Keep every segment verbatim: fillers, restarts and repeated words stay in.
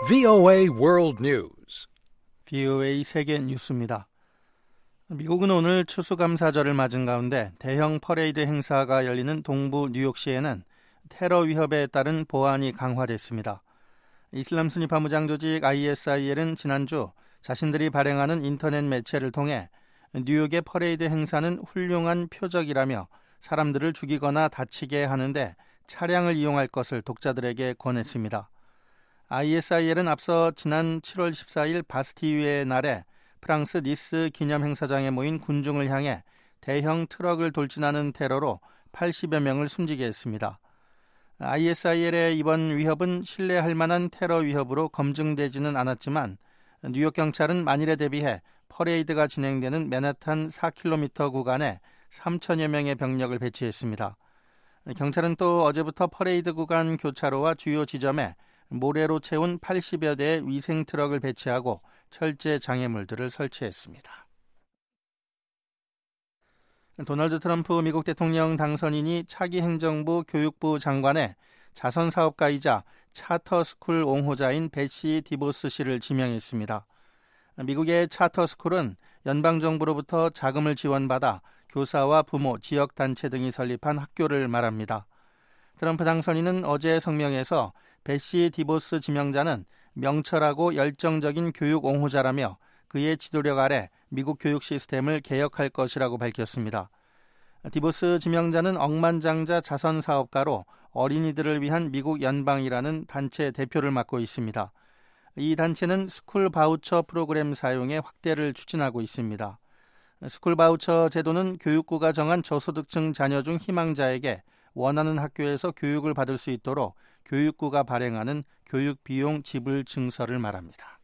브이오에이 World News. 브이오에이 세계 뉴스입니다. 미국은 오늘 추수감사절을 맞은 가운데 대형 퍼레이드 행사가 열리는 동부 뉴욕시에는 테러 위협에 따른 보안이 강화됐습니다. 이슬람 순위 파무장 조직 아이에스아이엘은 지난주 자신들이 발행하는 인터넷 매체를 통해 뉴욕의 퍼레이드 행사는 훌륭한 표적이라며 사람들을 죽이거나 다치게 하는데 차량을 이용할 것을 독자들에게 권했습니다. 아이에스아이엘은 앞서 지난 칠월 십사일 바스티유의 날에 프랑스 니스 기념행사장에 모인 군중을 향해 대형 트럭을 돌진하는 테러로 팔십여 명을 숨지게 했습니다. 아이에스아이엘의 이번 위협은 신뢰할 만한 테러 위협으로 검증되지는 않았지만 뉴욕 경찰은 만일에 대비해 퍼레이드가 진행되는 맨하탄 사 킬로미터 구간에 삼천여 명의 병력을 배치했습니다. 경찰은 또 어제부터 퍼레이드 구간 교차로와 주요 지점에 모래로 채운 팔십여 대의 위생 트럭을 배치하고 철제 장애물들을 설치했습니다. 도널드 트럼프 미국 대통령 당선인이 차기 행정부 교육부 장관에 자선사업가이자 차터스쿨 옹호자인 베시 디보스 씨를 지명했습니다. 미국의 차터스쿨은 연방정부로부터 자금을 지원받아 교사와 부모, 지역단체 등이 설립한 학교를 말합니다. 트럼프 당선인은 어제 성명에서 베시 디보스 지명자는 명철하고 열정적인 교육 옹호자라며 그의 지도력 아래 미국 교육 시스템을 개혁할 것이라고 밝혔습니다. 디보스 지명자는 억만장자 자선사업가로 어린이들을 위한 미국 연방이라는 단체 대표를 맡고 있습니다. 이 단체는 스쿨 바우처 프로그램 사용의 확대를 추진하고 있습니다. 스쿨 바우처 제도는 교육부가 정한 저소득층 자녀 중 희망자에게 원하는 학교에서 교육을 받을 수 있도록 교육부가 발행하는 교육비용 지불 증서를 말합니다.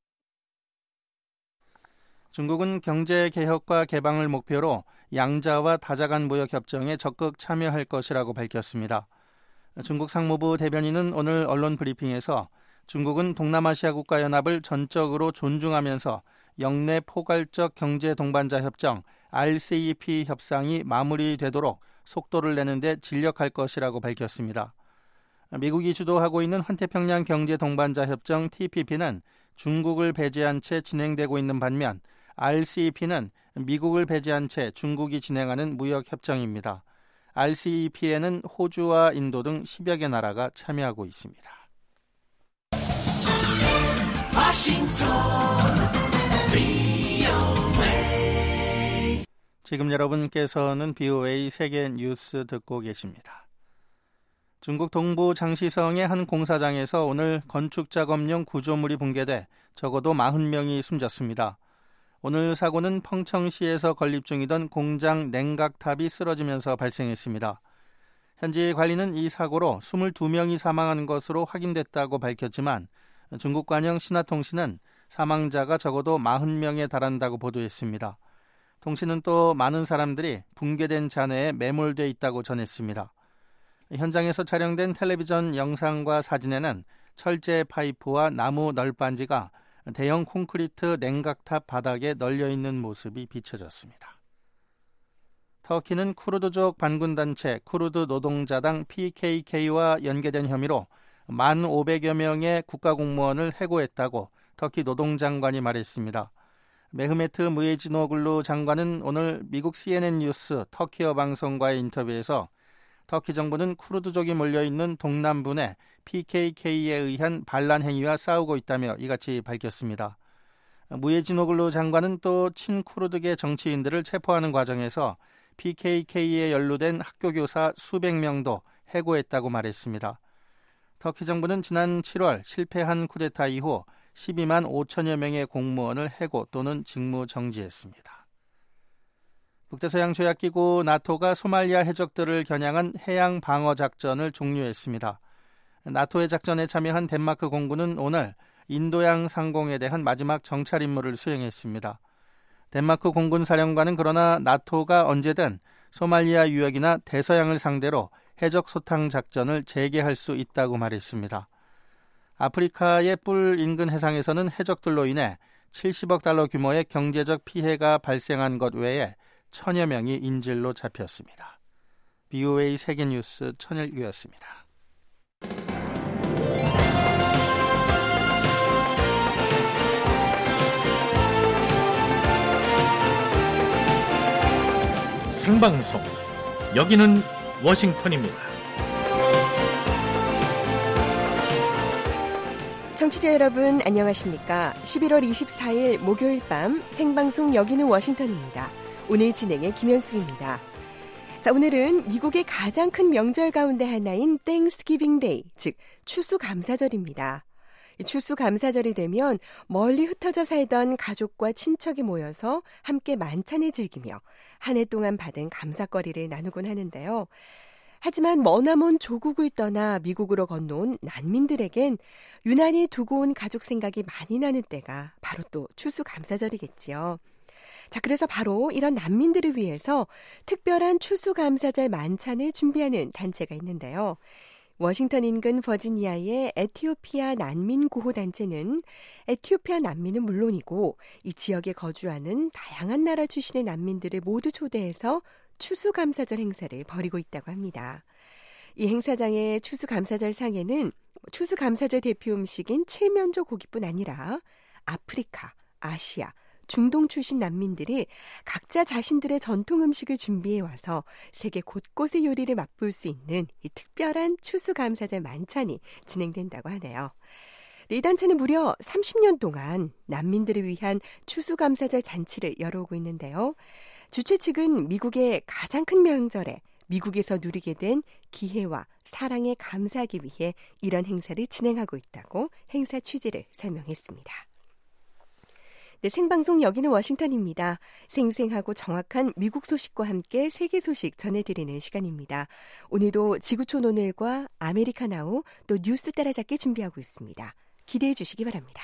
중국은 경제개혁과 개방을 목표로 양자와 다자간 무역협정에 적극 참여할 것이라고 밝혔습니다. 중국 상무부 대변인은 오늘 언론 브리핑에서 중국은 동남아시아 국가연합을 전적으로 존중하면서 영내 포괄적 경제 동반자 협정 알씨이피 협상이 마무리되도록 속도를 내는 데 진력할 것이라고 밝혔습니다. 미국이 주도하고 있는 환태평양 경제 동반자 협정 티피피는 중국을 배제한 채 진행되고 있는 반면 알씨이피는 미국을 배제한 채 중국이 진행하는 무역협정입니다. 알씨이피에는 호주와 인도 등 십여 개 나라가 참여하고 있습니다. 워싱턴 브이오에이. 지금 여러분께서는 브이오에이 세계 뉴스 듣고 계십니다. 중국 동부 장시성의 한 공사장에서 오늘 건축작업용 구조물이 붕괴돼 적어도 사십 명이 숨졌습니다. 오늘 사고는 펑청시에서 건립 중이던 공장 냉각탑이 쓰러지면서 발생했습니다. 현지 관리는 이 사고로 이십이 명이 사망한 것으로 확인됐다고 밝혔지만 중국 관영 신화통신은 사망자가 적어도 사십 명에 달한다고 보도했습니다. 통신은 또 많은 사람들이 붕괴된 잔해에 매몰돼 있다고 전했습니다. 현장에서 촬영된 텔레비전 영상과 사진에는 철제 파이프와 나무 널빤지가 대형 콘크리트 냉각탑 바닥에 널려있는 모습이 비춰졌습니다. 터키는 쿠르드족 반군단체 쿠르드 노동자당 피케이케이와 연계된 혐의로 만 오백여 명의 국가공무원을 해고했다고 터키 노동장관이 말했습니다. 메흐메트 무에지노글루 장관은 오늘 미국 씨엔엔 뉴스 터키어 방송과의 인터뷰에서 터키 정부는 쿠르드족이 몰려있는 동남부 내 피케이케이에 의한 반란 행위와 싸우고 있다며 이같이 밝혔습니다. 무에지노글루 장관은 또 친쿠르드계 정치인들을 체포하는 과정에서 피케이케이에 연루된 학교교사 수백 명도 해고했다고 말했습니다. 터키 정부는 지난 칠월 실패한 쿠데타 이후 십이만 오천여 명의 공무원을 해고 또는 직무 정지했습니다. 북대서양조약기구 나토가 소말리아 해적들을 겨냥한 해양 방어 작전을 종료했습니다. 나토의 작전에 참여한 덴마크 공군은 오늘 인도양 상공에 대한 마지막 정찰 임무를 수행했습니다. 덴마크 공군 사령관은 그러나 나토가 언제든 소말리아 유역이나 대서양을 상대로 해적 소탕 작전을 재개할 수 있다고 말했습니다. 아프리카의 뿔 인근 해상에서는 해적들로 인해 칠십억 달러 규모의 경제적 피해가 발생한 것 외에 천여 명이 인질로 잡혔습니다. 브이오에이 세계뉴스 천일규였습니다. 생방송. 여기는 워싱턴입니다. 청취자 여러분 안녕하십니까? 십일월 이십사일 목요일 밤 생방송 여기는 워싱턴입니다. 오늘 진행의 김현숙입니다. 자, 오늘은 미국의 가장 큰 명절 가운데 하나인 땡스기빙 데이, 즉 추수감사절입니다. 추수감사절이 되면 멀리 흩어져 살던 가족과 친척이 모여서 함께 만찬을 즐기며 한 해 동안 받은 감사거리를 나누곤 하는데요. 하지만 머나먼 조국을 떠나 미국으로 건너온 난민들에겐 유난히 두고 온 가족 생각이 많이 나는 때가 바로 또 추수감사절이겠지요. 자, 그래서 바로 이런 난민들을 위해서 특별한 추수감사절 만찬을 준비하는 단체가 있는데요. 워싱턴 인근 버지니아의 에티오피아 난민 구호 단체는 에티오피아 난민은 물론이고 이 지역에 거주하는 다양한 나라 출신의 난민들을 모두 초대해서 추수감사절 행사를 벌이고 있다고 합니다. 이 행사장의 추수감사절 상에는 추수감사절 대표 음식인 칠면조 고기뿐 아니라 아프리카, 아시아, 중동 출신 난민들이 각자 자신들의 전통 음식을 준비해 와서 세계 곳곳의 요리를 맛볼 수 있는 이 특별한 추수감사절 만찬이 진행된다고 하네요. 이 단체는 무려 삼십 년 동안 난민들을 위한 추수감사절 잔치를 열어오고 있는데요. 주최 측은 미국의 가장 큰 명절에 미국에서 누리게 된 기회와 사랑에 감사하기 위해 이런 행사를 진행하고 있다고 행사 취지를 설명했습니다. 네, 생방송 여기는 워싱턴입니다. 생생하고 정확한 미국 소식과 함께 세계 소식 전해드리는 시간입니다. 오늘도 지구촌 오늘과 아메리카나우 또 뉴스 따라잡기 준비하고 있습니다. 기대해 주시기 바랍니다.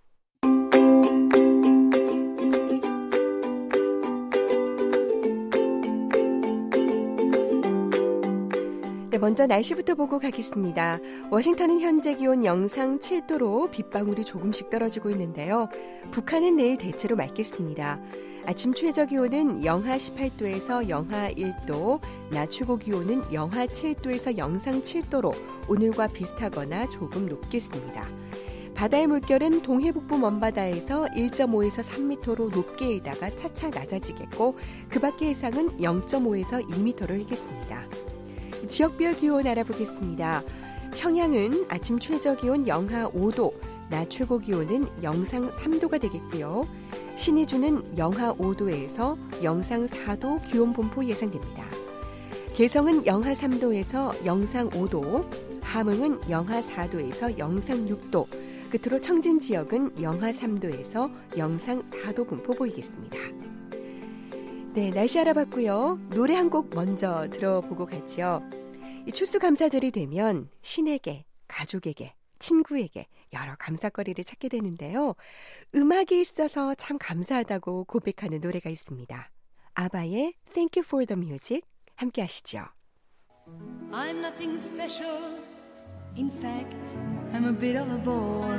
네, 먼저 날씨부터 보고 가겠습니다. 워싱턴은 현재 기온 영상 칠도로 빗방울이 조금씩 떨어지고 있는데요. 북한은 내일 대체로 맑겠습니다. 아침 최저 기온은 영하 십팔도에서 영하 일도, 낮 최고 기온은 영하 칠도에서 영상 칠도로 오늘과 비슷하거나 조금 높겠습니다. 바다의 물결은 동해북부 먼바다에서 일점오에서 삼 미터로 높게 일다가 차차 낮아지겠고 그 밖의 해상은 영점오에서 이 미터로 일겠습니다. 지역별 기온 알아보겠습니다. 평양은 아침 최저 기온 영하 오도, 낮 최고 기온은 영상 삼도가 되겠고요. 신의주는 영하 오도에서 영상 사도 기온 분포 예상됩니다. 개성은 영하 삼도에서 영상 오도, 함흥은 영하 사도에서 영상 육도, 끝으로 청진 지역은 영하 삼도에서 영상 사도 분포 보이겠습니다. 네, 날씨 알아봤고요. 노래 한 곡 먼저 들어보고 가죠. 이 추수감사절이 되면 신에게, 가족에게, 친구에게 여러 감사거리를 찾게 되는데요. 음악이 있어서 참 감사하다고 고백하는 노래가 있습니다. 아바의 Thank You for the Music 함께 하시죠. I'm nothing special. In fact, I'm a bit of a bore.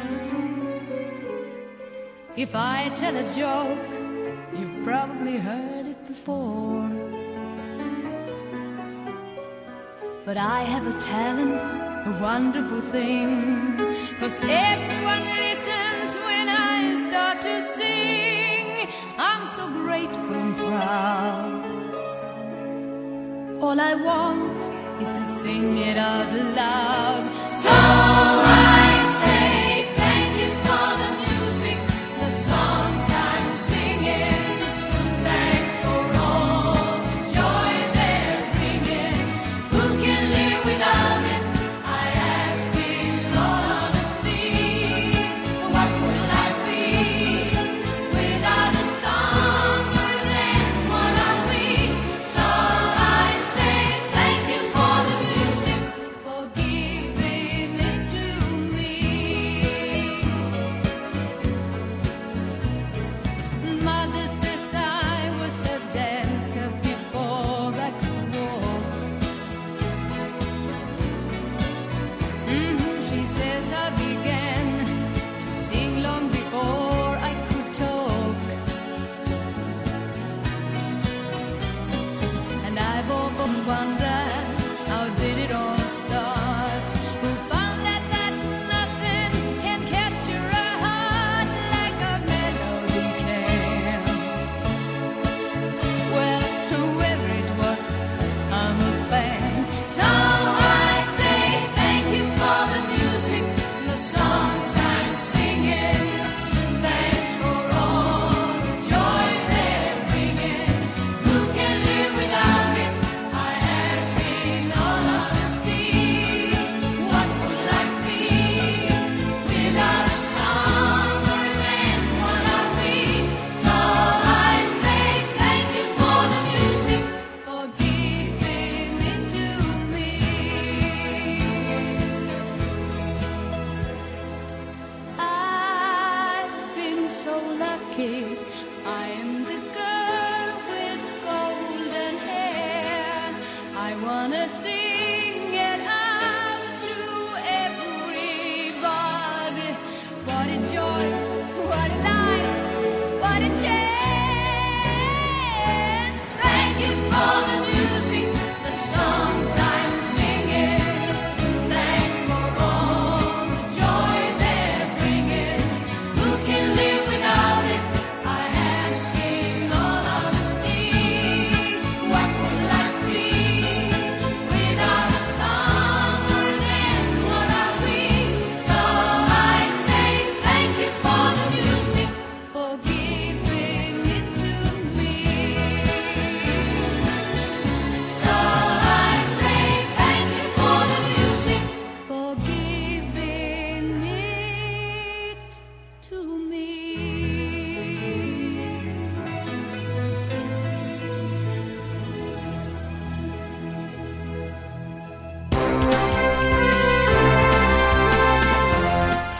If I tell a joke, you've probably heard it before. But I have a talent, a wonderful thing, 'cause everyone listens when I start to sing. I'm so grateful and proud. All I want is to sing it out loud. So I say thank you for the music, the songs I'm singing. Thanks for all the joy they're bringing. Who can live without it? I ask in all honesty. What will life be without a song? Or dance, what are we? So I say thank you for the music, for giving it to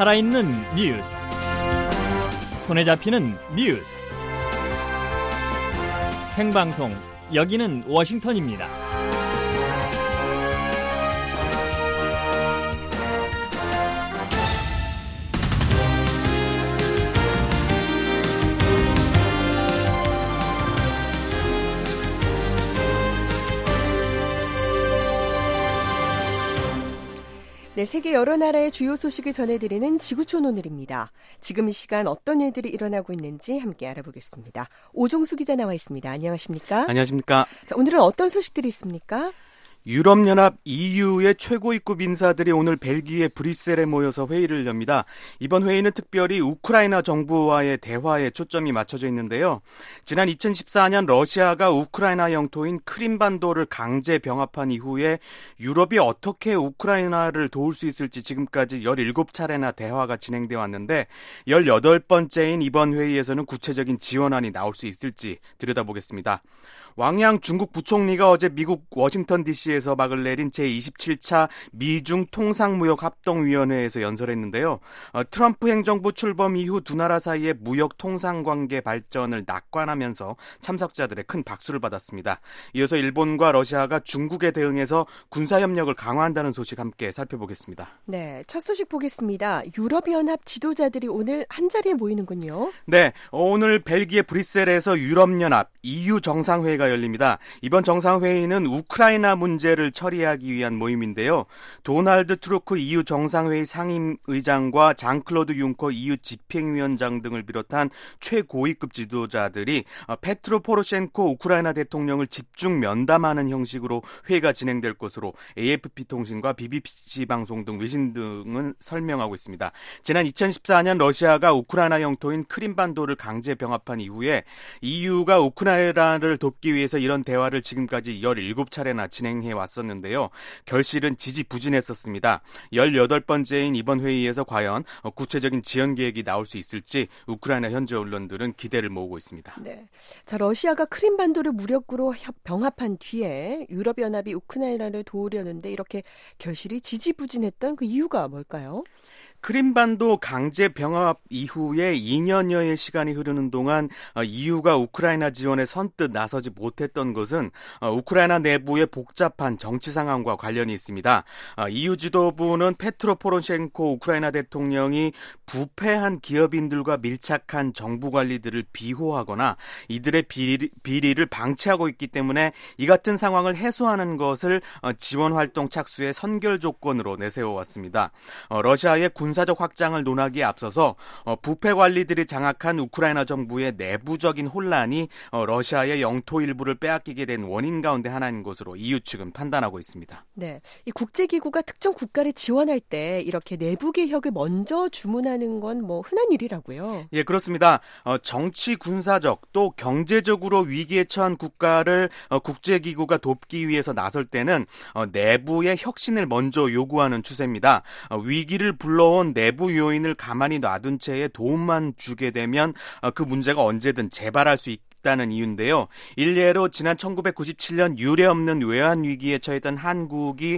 살아있는 뉴스, 손에 잡히는 뉴스, 생방송 여기는 워싱턴입니다. 네, 세계 여러 나라의 주요 소식을 전해드리는 지구촌 오늘입니다. 지금 이 시간 어떤 일들이 일어나고 있는지 함께 알아보겠습니다. 오종수 기자 나와 있습니다. 안녕하십니까? 안녕하십니까? 자, 오늘은 어떤 소식들이 있습니까? 유럽연합 이유의 최고위급 인사들이 오늘 벨기에 브뤼셀에 모여서 회의를 엽니다. 이번 회의는 특별히 우크라이나 정부와의 대화에 초점이 맞춰져 있는데요. 지난 이천십사 년 러시아가 우크라이나 영토인 크림반도를 강제 병합한 이후에 유럽이 어떻게 우크라이나를 도울 수 있을지 지금까지 열일곱 차례나 대화가 진행되어 왔는데 열여덟 번째인 이번 회의에서는 구체적인 지원안이 나올 수 있을지 들여다보겠습니다. 왕양 중국 부총리가 어제 미국 워싱턴 디씨에서 막을 내린 제이십칠 차 미중 통상무역합동위원회에서 연설했는데요. 어, 트럼프 행정부 출범 이후 두 나라 사이의 무역 통상관계 발전을 낙관하면서 참석자들의 큰 박수를 받았습니다. 이어서 일본과 러시아가 중국에 대응해서 군사협력을 강화한다는 소식 함께 살펴보겠습니다. 네, 첫 소식 보겠습니다. 유럽연합 지도자들이 오늘 한자리에 모이는군요. 네, 오늘 벨기에 브뤼셀에서 유럽연합 이유 정상회의가 열립니다. 이번 정상회의는 우크라이나 문제를 처리하기 위한 모임인데요. 도널드 트루크 이유 정상회의 상임의장과 장클로드 융커 이유 집행위원장 등을 비롯한 최고위급 지도자들이 페트로 포로셴코 우크라이나 대통령을 집중 면담하는 형식으로 회의가 진행될 것으로 에이에프피 통신과 비비씨 방송 등 외신 등은 설명하고 있습니다. 지난 이천십사 년 러시아가 우크라이나 영토인 크림반도를 강제 병합한 이후에 이유가 우크라이나를 돕기 위해서 이런 대화를 지금까지 열일곱 차례나 진행해 왔었는데요. 결실은 지지부진했었습니다. 열여덟 번째인 이번 회의에서 과연 구체적인 지원 계획이 나올 수 있을지 우크라이나 현지 언론들은 기대를 모으고 있습니다. 네, 자 러시아가 크림반도를 무력으로 병합한 뒤에 유럽연합이 우크라이나를 도우려는데 이렇게 결실이 지지부진했던 그 이유가 뭘까요? 크림반도 강제 병합 이후에 이 년여의 시간이 흐르는 동안 이유가 우크라이나 지원에 선뜻 나서지 못했던 것은 우크라이나 내부의 복잡한 정치 상황과 관련이 있습니다. 이유 지도부는 페트로 포로셴코 우크라이나 대통령이 부패한 기업인들과 밀착한 정부 관리들을 비호하거나 이들의 비리, 비리를 방치하고 있기 때문에 이 같은 상황을 해소하는 것을 지원 활동 착수의 선결 조건으로 내세워왔습니다. 러시아의 군 군사적 확장을 논하기에 앞서서 부패 관리들이 장악한 우크라이나 정부의 내부적인 혼란이 러시아의 영토 일부를 빼앗기게 된 원인 가운데 하나인 것으로 이유 측은 판단하고 있습니다. 네, 이 국제기구가 특정 국가를 지원할 때 이렇게 내부 개혁을 먼저 주문하는 건 뭐 흔한 일이라고요? 예, 그렇습니다. 정치, 군사적 또 경제적으로 위기에 처한 국가를 국제기구가 돕기 위해서 나설 때는 내부의 혁신을 먼저 요구하는 추세입니다. 위기를 불러온 내부 요인을 가만히 놔둔 채에 도움만 주게 되면 그 문제가 언제든 재발할 수 있다. 다는 이유인데요. 일례로 지난 천구백구십칠 년 유례없는 외환 위기에 처했던 한국이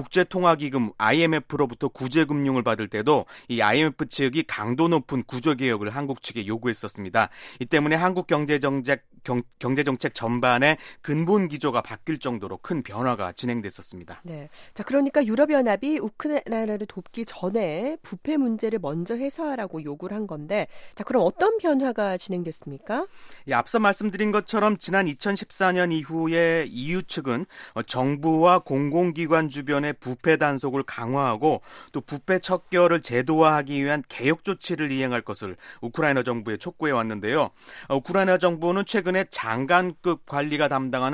국제통화기금 아이엠에프로부터 구제금융을 받을 때도 이 아이엠에프 측이 강도 높은 구조개혁을 한국 측에 요구했었습니다. 이 때문에 한국 경제정책, 경, 경제정책 전반의 근본 기조가 바뀔 정도로 큰 변화가 진행됐었습니다. 네, 자 그러니까 유럽연합이 우크라이나를 돕기 전에 부패 문제를 먼저 해소하라고 요구를 한 건데, 자 그럼 어떤 변화가 진행됐습니까? 예, 앞서 말씀드린 것처럼 지난 이천십사 년 이후에 이유 측은 정부와 공공기관 주변의 부패 단속을 강화하고 또 부패 척결을 제도화하기 위한 개혁 조치를 이행할 것을 우크라이나 정부에 촉구해 왔는데요. 우크라이나 정부는 최근에 장관급 관리가 담당하는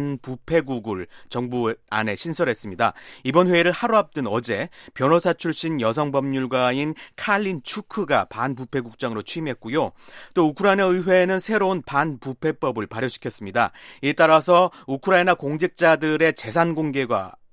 반부패국을 정부 안에 신설했습니다. 이번 회의를 하루 앞둔 어제 변호사 출신 여성 법률가인 칼린 추크가 반부패국장으로 취임했고요. 또 우크라이나 의회는 새로운 반부패법을 발효시켰습니다. 이에 따라서 우크라이나 공직자들의 재산 공개가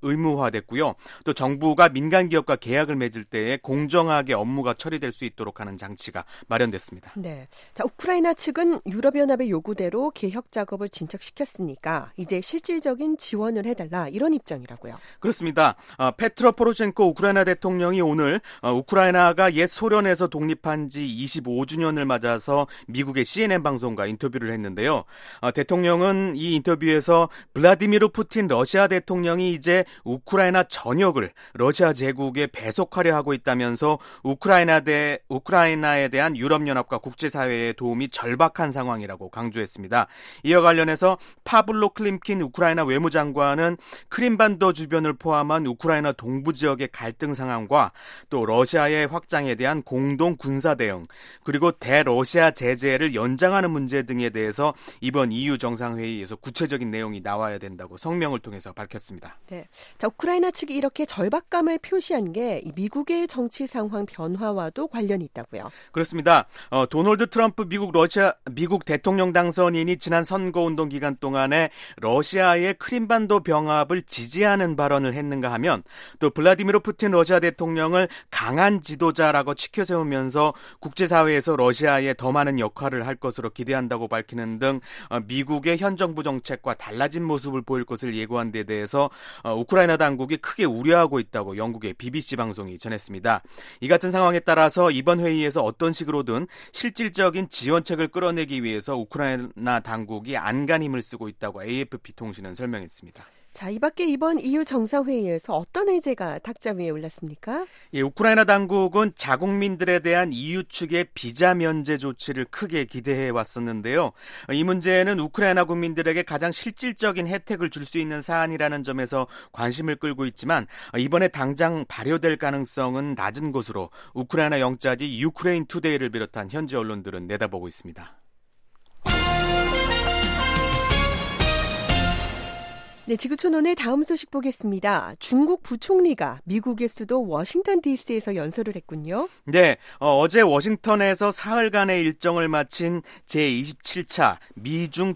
의무화됐고요. 또 정부가 민간 기업과 계약을 맺을 때에 공정하게 업무가 처리될 수 있도록 하는 장치가 마련됐습니다. 네. 자, 우크라이나 측은 유럽연합의 요구대로 개혁 작업을 진척시켰으니까 이제 실질적인 지원을 해달라 이런 입장이라고요. 그렇습니다. 어, 페트로 포로셴코 우크라이나 대통령이 오늘 어, 우크라이나가 옛 소련에서 독립한 지 이십오 주년을 맞아서 미국의 씨엔엔 방송과 인터뷰를 했는데요. 어, 대통령은 이 인터뷰에서 블라디미르 푸틴 러시아 대통령이 이제 우크라이나 전역을 러시아 제국에 배속하려 하고 있다면서 우크라이나 대, 우크라이나에 대한 유럽연합과 국제사회의 도움이 절박한 상황이라고 강조했습니다. 이와 관련해서 파블로 클림킨 우크라이나 외무장관은 크림반도 주변을 포함한 우크라이나 동부 지역의 갈등 상황과 또 러시아의 확장에 대한 공동 군사 대응 그리고 대러시아 제재를 연장하는 문제 등에 대해서 이번 이유 정상회의에서 구체적인 내용이 나와야 된다고 성명을 통해서 밝혔습니다. 네, 자 우크라이나 측이 이렇게 절박감을 표시한 게 미국의 정치 상황 변화와도 관련이 있다고요. 그렇습니다. 어, 도널드 트럼프 미국 러시아 미국 대통령 당선인이 지난 선거운동 기간 동안에 러시아의 크림반도 병합을 지지하는 발언을 했는가 하면 또 블라디미르 푸틴 러시아 대통령을 강한 지도자라고 치켜세우면서 국제사회에서 러시아에 더 많은 역할을 할 것으로 기대한다고 밝히는 등 미국의 현 정부 정책과 달라진 모습을 보일 것을 예고한 데 대해서 우크라이나 당국이 크게 우려하고 있다고 영국의 비비씨 방송이 전했습니다. 이 같은 상황에 따라서 이번 회의에서 어떤 식으로든 실질적인 지원책을 끌어내기 위해서 우크라이나 당국이 안간 힘을 쓰고 있다고 에이에프피 통신은 설명했습니다. 자, 이 밖에 이번 이유 정상회의에서 어떤 의제가 탁자 위에 올랐습니까? 예, 우크라이나 당국은 자국민들에 대한 이유 측의 비자 면제 조치를 크게 기대해 왔었는데요. 이 문제는 우크라이나 국민들에게 가장 실질적인 혜택을 줄 수 있는 사안이라는 점에서 관심을 끌고 있지만 이번에 당장 발효될 가능성은 낮은 것으로 우크라이나 영자지 유크레인 투데이를 비롯한 현지 언론들은 내다보고 있습니다. 네, 지구촌 오늘 다음 소식 보겠습니다. 중국 부총리가 미국의 수도 워싱턴 디씨에서 연설을 했군요. 네, 어, 어제 워싱턴에서 사흘간의 일정을 마친 제이십칠 차 미중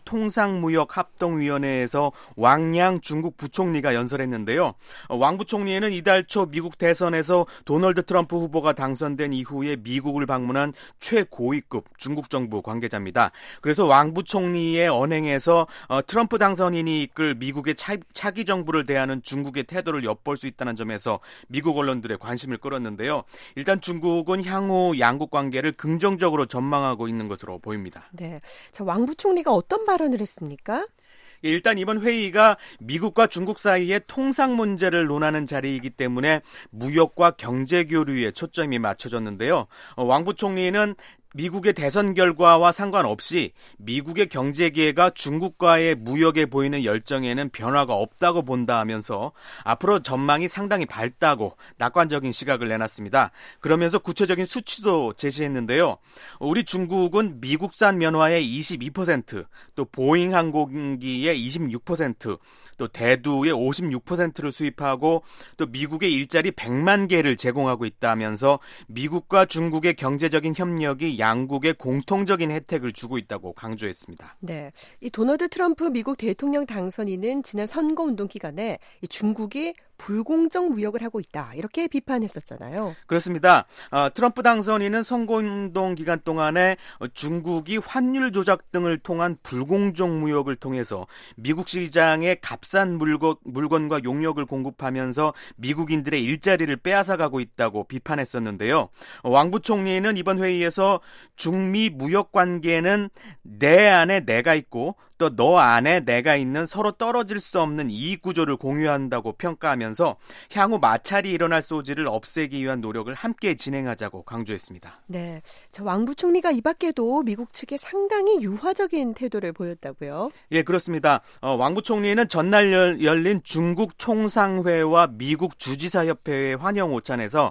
통상무역합동위원회에서 왕양 중국 부총리가 연설했는데요. 어, 왕 부총리는 이달 초 미국 대선에서 도널드 트럼프 후보가 당선된 이후에 미국을 방문한 최고위급 중국 정부 관계자입니다. 그래서 왕 부총리의 언행에서 어, 트럼프 당선인이 이끌 미국의 차, 차기 정부를 대하는 중국의 태도를 엿볼 수 있다는 점에서 미국 언론들의 관심을 끌었는데요. 일단 중국은 향후 양국 관계를 긍정적으로 전망하고 있는 것으로 보입니다. 네, 자, 왕 부총리가 어떤 발언을 했습니까? 일단 이번 회의가 미국과 중국 사이의 통상 문제를 논하는 자리이기 때문에 무역과 경제 교류에 초점이 맞춰졌는데요. 왕 부총리는 미국의 대선 결과와 상관없이 미국의 경제 기회가 중국과의 무역에 보이는 열정에는 변화가 없다고 본다 하면서 앞으로 전망이 상당히 밝다고 낙관적인 시각을 내놨습니다. 그러면서 구체적인 수치도 제시했는데요. 우리 중국은 미국산 면화의 이십이 퍼센트, 또 보잉 항공기의 이십육 퍼센트, 또 대두의 오십육 퍼센트를 수입하고 또 미국의 일자리 백만 개를 제공하고 있다면서 미국과 중국의 경제적인 협력이 양국의 공통적인 혜택을 주고 있다고 강조했습니다. 네, 이 도널드 트럼프 미국 대통령 당선인은 지난 선거운동 기간에 이 중국이 불공정 무역을 하고 있다 이렇게 비판했었잖아요. 그렇습니다. 어, 트럼프 당선인은 선거운동 기간 동안에 중국이 환율 조작 등을 통한 불공정 무역을 통해서 미국 시장에 값싼 물건, 물건과 용역을 공급하면서 미국인들의 일자리를 빼앗아가고 있다고 비판했었는데요. 어, 왕 부총리는 이번 회의에서 중미 무역 관계는 내 안에 내가 있고 또 너 안에 내가 있는 서로 떨어질 수 없는 이익 구조를 공유한다고 평가하면서 향후 마찰이 일어날 소지를 없애기 위한 노력을 함께 진행하자고 강조했습니다. 네, 자, 왕 부총리가 이 밖에도 미국 측에 상당히 유화적인 태도를 보였다고요? 예, 그렇습니다. 어, 왕 부총리는 전날 열, 열린 중국 총상회와 미국 주지사협회의 환영 오찬에서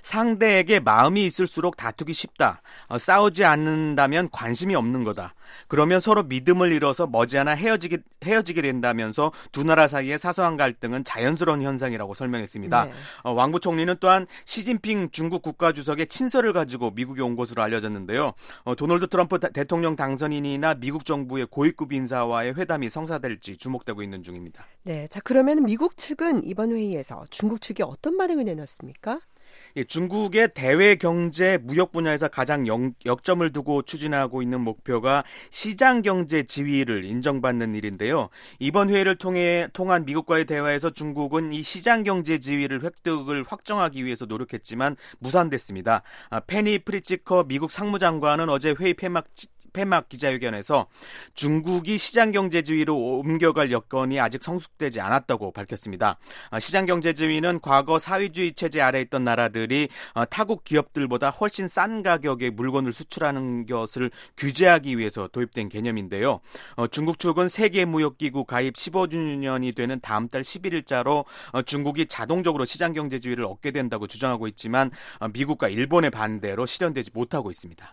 상대에게 마음이 있을수록 다투기 쉽다. 어, 싸우지 않는다면 관심이 없는 거다. 그러면 서로 믿음을 잃어서 머지않아 헤어지게, 헤어지게 된다면서 두 나라 사이의 사소한 갈등은 자연스러운 현상이라고 설명했습니다. 네. 어, 왕 부총리는 또한 시진핑 중국 국가주석의 친서를 가지고 미국에 온 것으로 알려졌는데요. 어, 도널드 트럼프 다, 대통령 당선인이나 미국 정부의 고위급 인사와의 회담이 성사될지 주목되고 있는 중입니다. 네, 자 그러면 미국 측은 이번 회의에서 중국 측이 어떤 반응을 내놨습니까? 예, 중국의 대외 경제 무역 분야에서 가장 영, 역점을 두고 추진하고 있는 목표가 시장 경제 지위를 인정받는 일인데요. 이번 회의를 통해 통한 미국과의 대화에서 중국은 이 시장 경제 지위를 획득을 확정하기 위해서 노력했지만 무산됐습니다. 아, 페니 프리츠커 미국 상무장관은 어제 회의 폐막 폐막 기자회견에서 중국이 시장경제주의로 옮겨갈 여건이 아직 성숙되지 않았다고 밝혔습니다. 시장경제주의는 과거 사회주의 체제 아래 있던 나라들이 타국 기업들보다 훨씬 싼 가격에 물건을 수출하는 것을 규제하기 위해서 도입된 개념인데요. 중국 측은 세계무역기구 가입 십오 주년이 되는 다음 달 십일 일자로 중국이 자동적으로 시장경제주의를 얻게 된다고 주장하고 있지만 미국과 일본의 반대로 실현되지 못하고 있습니다.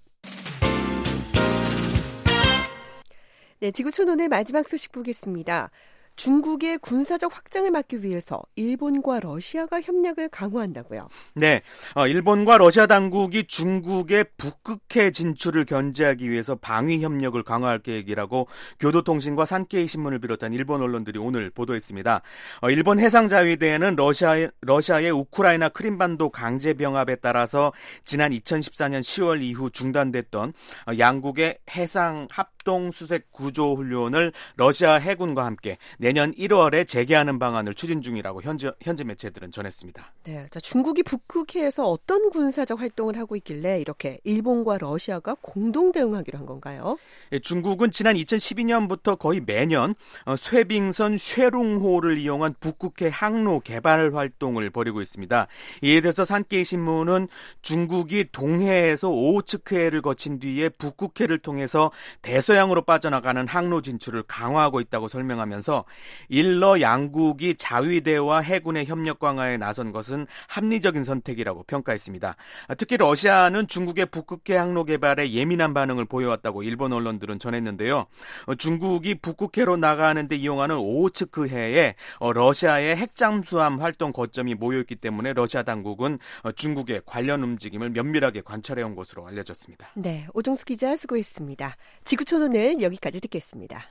네, 지구촌 오늘 마지막 소식 보겠습니다. 중국의 군사적 확장을 막기 위해서 일본과 러시아가 협력을 강화한다고요. 네, 어, 일본과 러시아 당국이 중국의 북극해 진출을 견제하기 위해서 방위 협력을 강화할 계획이라고 교도통신과 산케이 신문을 비롯한 일본 언론들이 오늘 보도했습니다. 어, 일본 해상자위대는 러시아의, 러시아의 우크라이나 크림반도 강제 병합에 따라서 지난 이천십사 년 시월 이후 중단됐던 어, 양국의 해상 합동 수색 구조 훈련을 러시아 해군과 함께 내년 일월에 재개하는 방안을 추진 중이라고 현재, 현재 매체들은 전했습니다. 네, 자, 중국이 북극해에서 어떤 군사적 활동을 하고 있길래 이렇게 일본과 러시아가 공동 대응하기로 한 건가요? 예, 중국은 지난 이천십이 년부터 거의 매년 어, 쇠빙선 쇠룽호를 이용한 북극해 항로 개발 활동을 벌이고 있습니다. 이에 대해서 산케이 신문은 중국이 동해에서 오호츠크해를 거친 뒤에 북극해를 통해서 대서양으로 빠져나가는 항로 진출을 강화하고 있다고 설명하면서 일러 양국이 자위대와 해군의 협력 강화에 나선 것은 합리적인 선택이라고 평가했습니다. 특히 러시아는 중국의 북극해 항로 개발에 예민한 반응을 보여왔다고 일본 언론들은 전했는데요. 중국이 북극해로 나가는 데 이용하는 오호츠크해에 러시아의 핵잠수함 활동 거점이 모여있기 때문에 러시아 당국은 중국의 관련 움직임을 면밀하게 관찰해온 것으로 알려졌습니다. 네, 오종수 기자 수고했습니다. 지구촌 오늘 여기까지 듣겠습니다.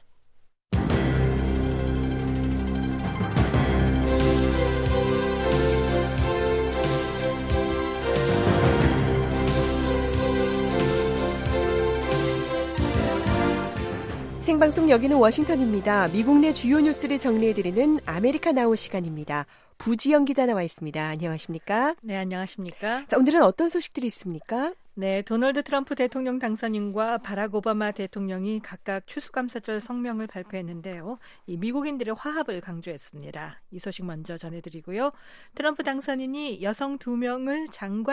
생방송 여기는 워싱턴입니다. 미국 내 주요 뉴스를 정리해드리는 아메리카 나우 시간입니다. 부지영 기자 나와 있습니다. 안녕하십니까? 네, 안녕하십니까? 자, 오늘은 어떤 소식들이 있습니까? 네, 도널드 트럼프 대통령 당선인과 바락 오바마 대통령이 각각 추수감사절 성명을 발표했는데요. 이 미국인들의 화합을 강조했습니다. 이 소식 먼저 전해드리고요. 트럼프 당선인이 여성 두 명을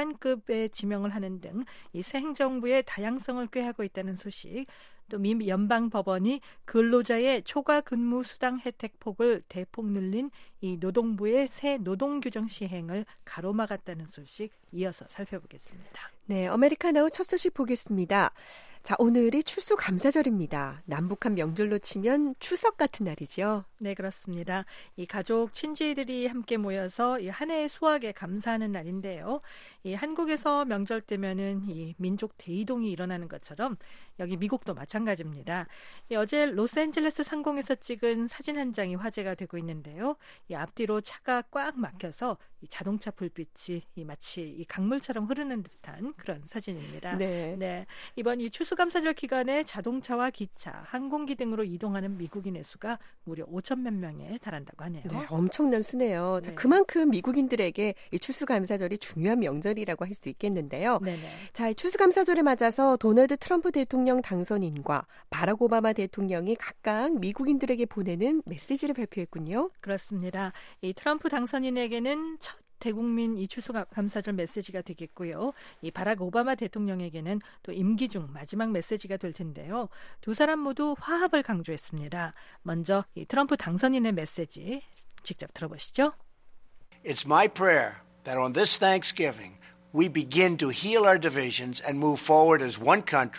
장관급에 지명을 하는 등 이 새 행정부의 다양성을 꾀하고 있다는 소식, 또 미 연방법원이 근로자의 초과 근무 수당 혜택 폭을 대폭 늘린 이 노동부의 새 노동규정 시행을 가로막았다는 소식 이어서 살펴보겠습니다. 네, 아메리카나우 첫 소식 보겠습니다. 자, 오늘이 추수감사절입니다. 남북한 명절로 치면 추석 같은 날이죠. 네, 그렇습니다. 이 가족, 친지들이 함께 모여서 이 한 해의 수확에 감사하는 날인데요. 이 한국에서 명절 때면은 이 민족 대이동이 일어나는 것처럼 여기 미국도 마찬가지입니다. 이 어제 로스앤젤레스 상공에서 찍은 사진 한 장이 화제가 되고 있는데요. 이 앞뒤로 차가 꽉 막혀서 이 자동차 불빛이 이 마치 이 강물처럼 흐르는 듯한 그런 사진입니다. 네. 네. 이번 이 추수감사절 기간에 자동차와 기차, 항공기 등으로 이동하는 미국인의 수가 무려 오천만 명에 달한다고 하네요. 네, 엄청난 수네요. 자, 네. 그만큼 미국인들에게 이 추수감사절이 중요한 명절이라고 할 수 있겠는데요. 네네. 자, 이 추수감사절을 맞아서 도널드 트럼프 대통령 당선인과 바락 오바마 대통령이 각각 미국인들에게 보내는 메시지를 발표했군요. 그렇습니다. 이 트럼프 당선인에게는 첫 대국민 이 추수감사절 메시지가 되겠고요. 이 바락 오바마 대통령에게는 또 임기 중 마지막 메시지가 될 텐데요. 두 사람 모두 화합을 강조했습니다. 먼저 이 트럼프 당선인의 메시지 직접 들어보시죠. It's my prayer that on this Thanksgiving we begin to heal our divisions and move forward as one country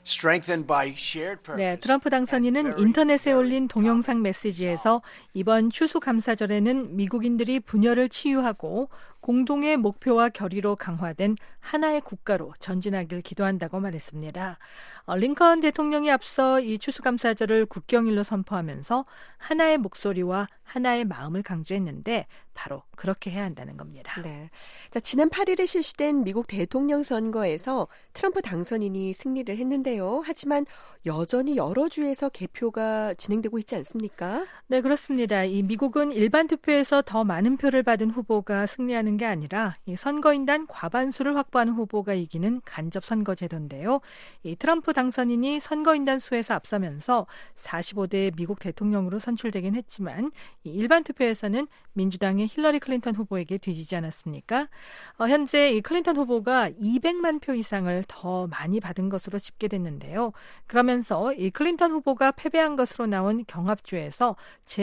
strengthened by shared purpose. 네, 트럼프 당선인은 인터넷에 올린 동영상 메시지에서 이번 추수감사절에는 미국인들이 분열을 치유하고 공동의 목표와 결의로 강화된 하나의 국가로 전진하길 기도한다고 말했습니다. 어, 링컨 대통령이 앞서 이 추수감사절을 국경일로 선포하면서 하나의 목소리와 하나의 마음을 강조했는데 바로 그렇게 해야 한다는 겁니다. 네. 자, 지난 팔 일에 실시된 미국 대통령 선거에서 트럼프 당선인이 승리를 했는데요. 하지만 여전히 여러 주에서 개표가 진행되고 있지 않습니까? 네, 그렇습니다. 이 미국은 일반 투표에서 더 많은 표를 받은 후보가 승리하는 게 아니라 이 선거인단 과반수를 확보하는 후보가 이기는 간접 선거 제도인데요. 이 트럼프 당선인이 선거인단 수에서 앞서면서 사십오 대 미국 대통령으로 선출되긴 했지만 이 일반 투표에서는 민주당의 힐러리 클린턴 후보에게 뒤지지 않았습니까? 어, 현재 이 클린턴 후보가 이백만 표 이상을 더 많이 받은 것으로 집계됐는데요. 그러면서 이 클린턴 후보가 패배한 것으로 나온 경합주에서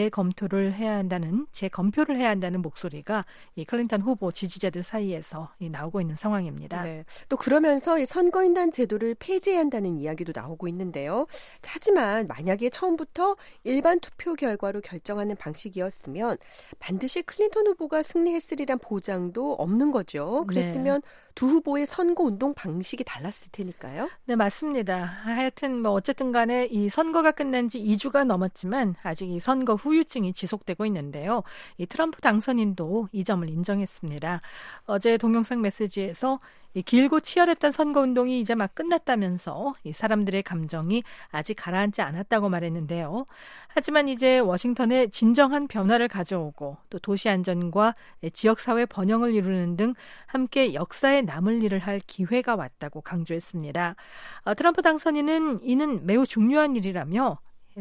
재검토를 해야 한다는 재검표를 해야 한다는 목소리가 이 클린턴 후보 지지자들 사이에서 이 나오고 있는 상황입니다. 네. 또 그러면서 이 선거인단 제도를 폐지해야 한다는 이야기도 나오고 있는데요. 하지만 만약에 처음부터 일반 투표 결과로 결정하는 방식이었으면 반드시 클린턴 후보가 승리했으리란 보장도 없는 거죠. 그랬으면 네. 두 후보의 선거운동 방식이 달랐을 테니까요. 네, 맞습니다. 하여튼 뭐 어쨌든 간에 이 선거가 끝난 지 이 주가 넘었지만 아직 이 선거 후유증이 지속되고 있는데요. 이 트럼프 당선인도 이 점을 인정했습니다. 어제 동영상 메시지에서 이 길고 치열했던 선거운동이 이제 막 끝났다면서 이 사람들의 감정이 아직 가라앉지 않았다고 말했는데요. 하지만 이제 워싱턴에 진정한 변화를 가져오고 또 도시 안전과 지역사회 번영을 이루는 등 함께 역사에 남을 일을 할 기회가 왔다고 강조했습니다. 트럼프 당선인은 이는 매우 중요한 일이라며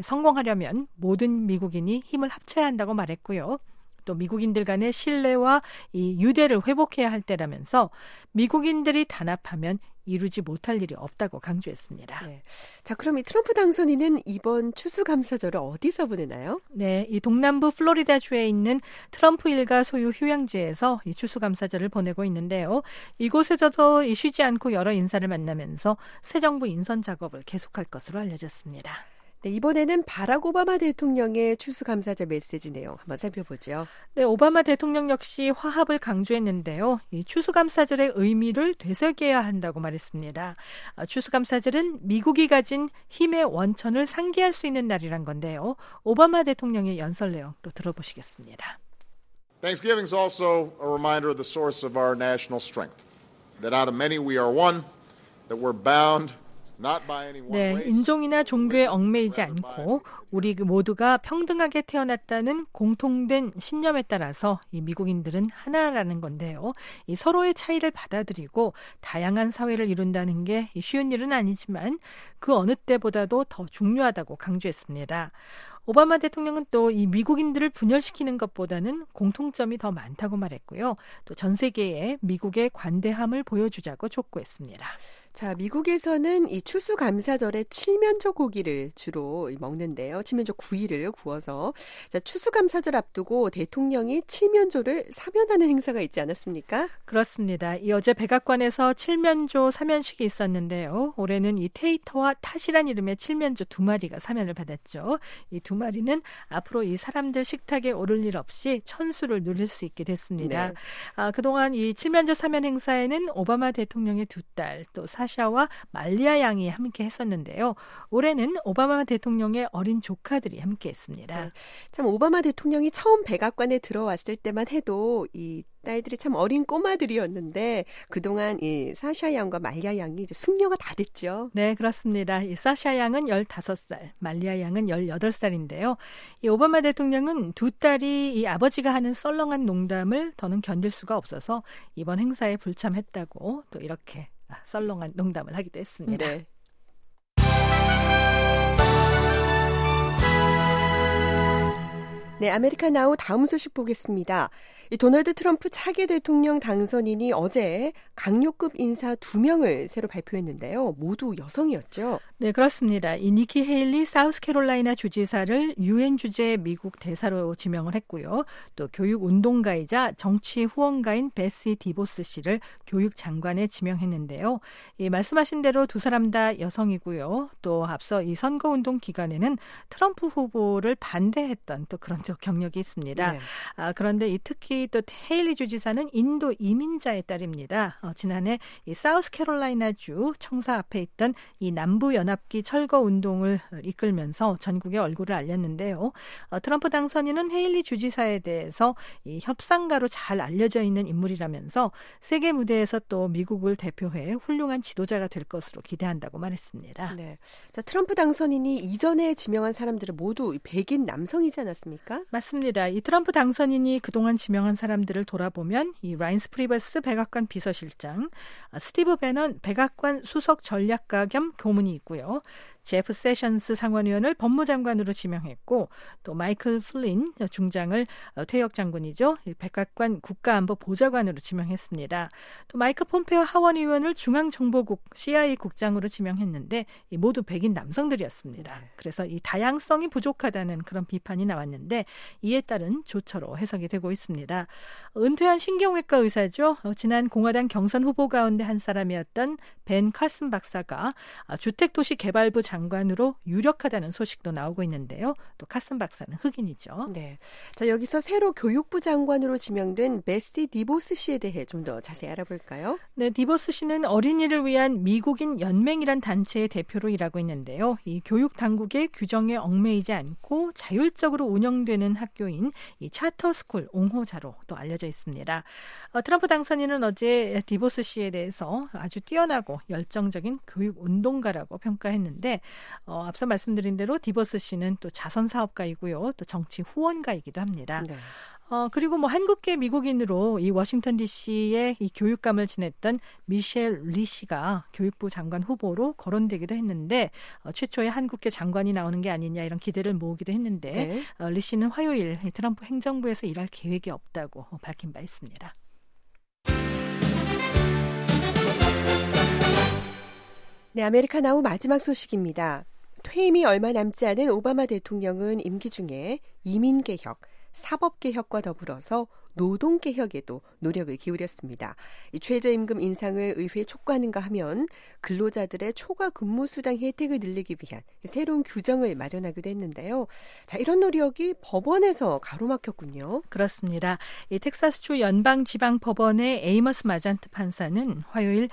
성공하려면 모든 미국인이 힘을 합쳐야 한다고 말했고요. 또 미국인들 간의 신뢰와 이 유대를 회복해야 할 때라면서 미국인들이 단합하면 이루지 못할 일이 없다고 강조했습니다. 네. 자, 그럼 이 트럼프 당선인은 이번 추수감사절을 어디서 보내나요? 네, 이 동남부 플로리다주에 있는 트럼프 일가 소유 휴양지에서 이 추수감사절을 보내고 있는데요. 이곳에서도 이 쉬지 않고 여러 인사를 만나면서 새 정부 인선 작업을 계속할 것으로 알려졌습니다. 네, 이번에는 바락 오바마 대통령의 추수감사절 메시지 내용 한번 살펴보죠. 네, 오바마 대통령 역시 화합을 강조했는데요. 이 추수감사절의 의미를 되새겨야 한다고 말했습니다. 추수감사절은 미국이 가진 힘의 원천을 상기할 수 있는 날이란 건데요. 오바마 대통령의 연설 내용 또 들어보시겠습니다. Thanksgiving is also a reminder of the source of our national strength. That out of many we are one, that we're bound 네, 인종이나 종교에 얽매이지 않고 우리 모두가 평등하게 태어났다는 공통된 신념에 따라서 이 미국인들은 하나라는 건데요. 이 서로의 차이를 받아들이고 다양한 사회를 이룬다는 게 쉬운 일은 아니지만 그 어느 때보다도 더 중요하다고 강조했습니다. 오바마 대통령은 또 이 미국인들을 분열시키는 것보다는 공통점이 더 많다고 말했고요. 또 전 세계에 미국의 관대함을 보여주자고 촉구했습니다. 자, 미국에서는 이 추수감사절에 칠면조 고기를 주로 먹는데요. 칠면조 구이를 구워서. 자, 추수감사절 앞두고 대통령이 칠면조를 사면하는 행사가 있지 않았습니까? 그렇습니다. 이 어제 백악관에서 칠면조 사면식이 있었는데요. 올해는 이 테이터와 탓이란 이름의 칠면조 두 마리가 사면을 받았죠. 이 두 마리는 앞으로 이 사람들 식탁에 오를 일 없이 천수를 누릴 수 있게 됐습니다. 네. 아, 그동안 이 칠면조 사면 행사에는 오바마 대통령의 두 딸, 또 사샤와 말리아 양이 함께 했었는데요. 올해는 오바마 대통령의 어린 조카들이 함께 했습니다. 네. 참 오바마 대통령이 처음 백악관에 들어왔을 때만 해도 이 딸들이 참 어린 꼬마들이었는데 그동안 이 사샤 양과 말리아 양이 이제 숙녀가 다 됐죠. 네, 그렇습니다. 이 사샤 양은 열다섯 살, 말리아 양은 열여덟 살인데요. 이 오바마 대통령은 두 딸이 이 아버지가 하는 썰렁한 농담을 더는 견딜 수가 없어서 이번 행사에 불참했다고 또 이렇게 썰렁한 농담을 하기도 했습니다. 네. 네, 아메리카 나우 다음 소식 보겠습니다. 이 도널드 트럼프 차기 대통령 당선인이 어제 강요급 인사 두 명을 새로 발표했는데요. 모두 여성이었죠. 네, 그렇습니다. 이 니키 헤일리 사우스캐롤라이나 주지사를 유엔 주재 미국 대사로 지명을 했고요. 또 교육 운동가이자 정치 후원가인 베시 디보스 씨를 교육 장관에 지명했는데요. 이 말씀하신 대로 두 사람 다 여성이고요. 또 앞서 이 선거 운동 기간에는 트럼프 후보를 반대했던 또 그런 경력이 있습니다. 네. 아, 그런데 이 특히 또 헤일리 주지사는 인도 이민자의 딸입니다. 어, 지난해 이 사우스캐롤라이나주 청사 앞에 있던 이 남부 연합기 철거 운동을 이끌면서 전국에 얼굴을 알렸는데요. 어, 트럼프 당선인은 헤일리 주지사에 대해서 이 협상가로 잘 알려져 있는 인물이라면서 세계 무대에서 또 미국을 대표해 훌륭한 지도자가 될 것으로 기대한다고 말했습니다. 네. 자, 트럼프 당선인이 이전에 지명한 사람들은 모두 백인 남성이지 않았습니까? 맞습니다. 이 트럼프 당선인이 그동안 지명한 사람들을 돌아보면 이 라인스 프리버스 백악관 비서실장, 스티브 배넌 백악관 수석 전략가 겸 교문이 있고요. 제프 세션스 상원의원을 법무장관으로 지명했고 또 마이클 플린 중장을 퇴역 장군이죠. 백악관 국가안보 보좌관으로 지명했습니다. 또 마이크 폼페오 하원의원을 중앙정보국 씨아이에이 국장으로 지명했는데 모두 백인 남성들이었습니다. 그래서 이 다양성이 부족하다는 그런 비판이 나왔는데 이에 따른 조처로 해석이 되고 있습니다. 은퇴한 신경외과 의사죠. 지난 공화당 경선 후보 가운데 한 사람이었던 벤 칼슨 박사가 주택도시개발부 장관으로 유력하다는 소식도 나오고 있는데요. 또 칼슨 박사는 흑인이죠. 네. 자, 여기서 새로 교육부 장관으로 지명된 베시 디보스 씨에 대해 좀 더 자세히 알아볼까요? 네, 디보스 씨는 어린이를 위한 미국인 연맹이란 단체의 대표로 일하고 있는데요. 이 교육 당국의 규정에 얽매이지 않고 자율적으로 운영되는 학교인 이 차터스쿨 옹호자로 또 알려져 있습니다. 어, 트럼프 당선인은 어제 디보스 씨에 대해서 아주 뛰어나고 열정적인 교육 운동가라고 평가했는데 어, 앞서 말씀드린 대로 디보스 씨는 또 자선 사업가이고요. 또 정치 후원가이기도 합니다. 네. 어, 그리고 뭐 한국계 미국인으로 이 워싱턴 디씨의 이 교육감을 지냈던 미셸 리 씨가 교육부 장관 후보로 거론되기도 했는데 어, 최초의 한국계 장관이 나오는 게 아니냐 이런 기대를 모으기도 했는데 네. 어, 리 씨는 화요일 트럼프 행정부에서 일할 계획이 없다고 밝힌 바 있습니다. 네, 아메리카나우 마지막 소식입니다. 퇴임이 얼마 남지 않은 오바마 대통령은 임기 중에 이민개혁, 사법개혁과 더불어서 노동개혁에도 노력을 기울였습니다. 이 최저임금 인상을 의회에 촉구하는가 하면 근로자들의 초과 근무수당 혜택을 늘리기 위한 새로운 규정을 마련하기도 했는데요. 자, 이런 노력이 법원에서 가로막혔군요. 그렇습니다. 이 텍사스주 연방지방법원의 에이머스 마잔트 판사는 화요일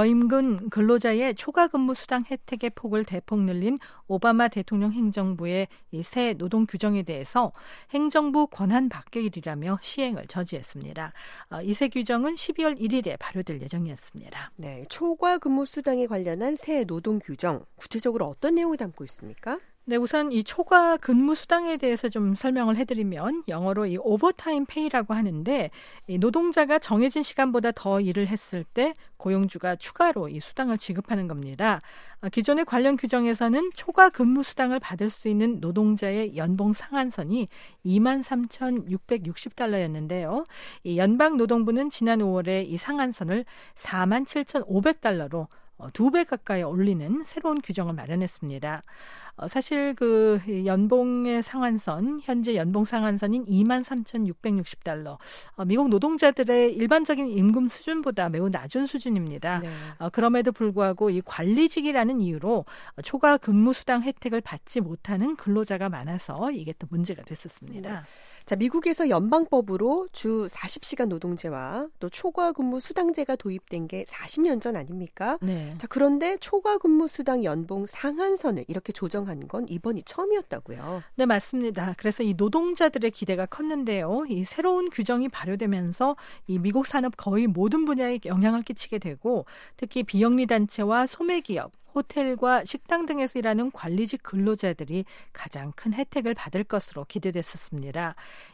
저임금 근로자의 초과 근무수당 혜택의 폭을 대폭 늘린 오바마 대통령 행정부의 이 새 노동 규정에 대해서 행정부 권한 밖의 일이라며 시행을 저지했습니다. 이 새 규정은 십이월 일일에 발효될 예정이었습니다. 네, 초과 근무 수당에 관련한 새 노동 규정, 구체적으로 어떤 내용을 담고 있습니까? 네, 우선 이 초과 근무 수당에 대해서 좀 설명을 해드리면 영어로 이 오버타임 페이라고 하는데 이 노동자가 정해진 시간보다 더 일을 했을 때 고용주가 추가로 이 수당을 지급하는 겁니다. 기존의 관련 규정에서는 초과 근무 수당을 받을 수 있는 노동자의 연봉 상한선이 이만 삼천육백육십 달러였는데요. 이 연방노동부는 지난 오월에 이 상한선을 사만 칠천오백 달러로 두 배 가까이 올리는 새로운 규정을 마련했습니다. 어, 사실 그 연봉의 상한선, 현재 연봉 상한선인 이만 삼천육백육십 달러, 어, 미국 노동자들의 일반적인 임금 수준보다 매우 낮은 수준입니다. 네. 어, 그럼에도 불구하고 이 관리직이라는 이유로 초과 근무 수당 혜택을 받지 못하는 근로자가 많아서 이게 또 문제가 됐었습니다. 네. 자, 미국에서 연방법으로 주 사십 시간 노동제와 또 초과 근무 수당제가 도입된 게 사십 년 전 아닙니까? 네. 자, 그런데 초과 근무 수당 연봉 상한선을 이렇게 조정한 건 이번이 처음이었다고요. 네, 맞습니다. 그래서 이 노동자들의 기대가 컸는데요. 이 새로운 규정이 발효되면서 이 미국 산업 거의 모든 분야에 영향을 끼치게 되고 특히 비영리 단체와 소매기업, 호텔과 식당 등에서 일하는 관리직 근로자들이 가장 큰 혜택을 받을 것으로 기대됐었습니다.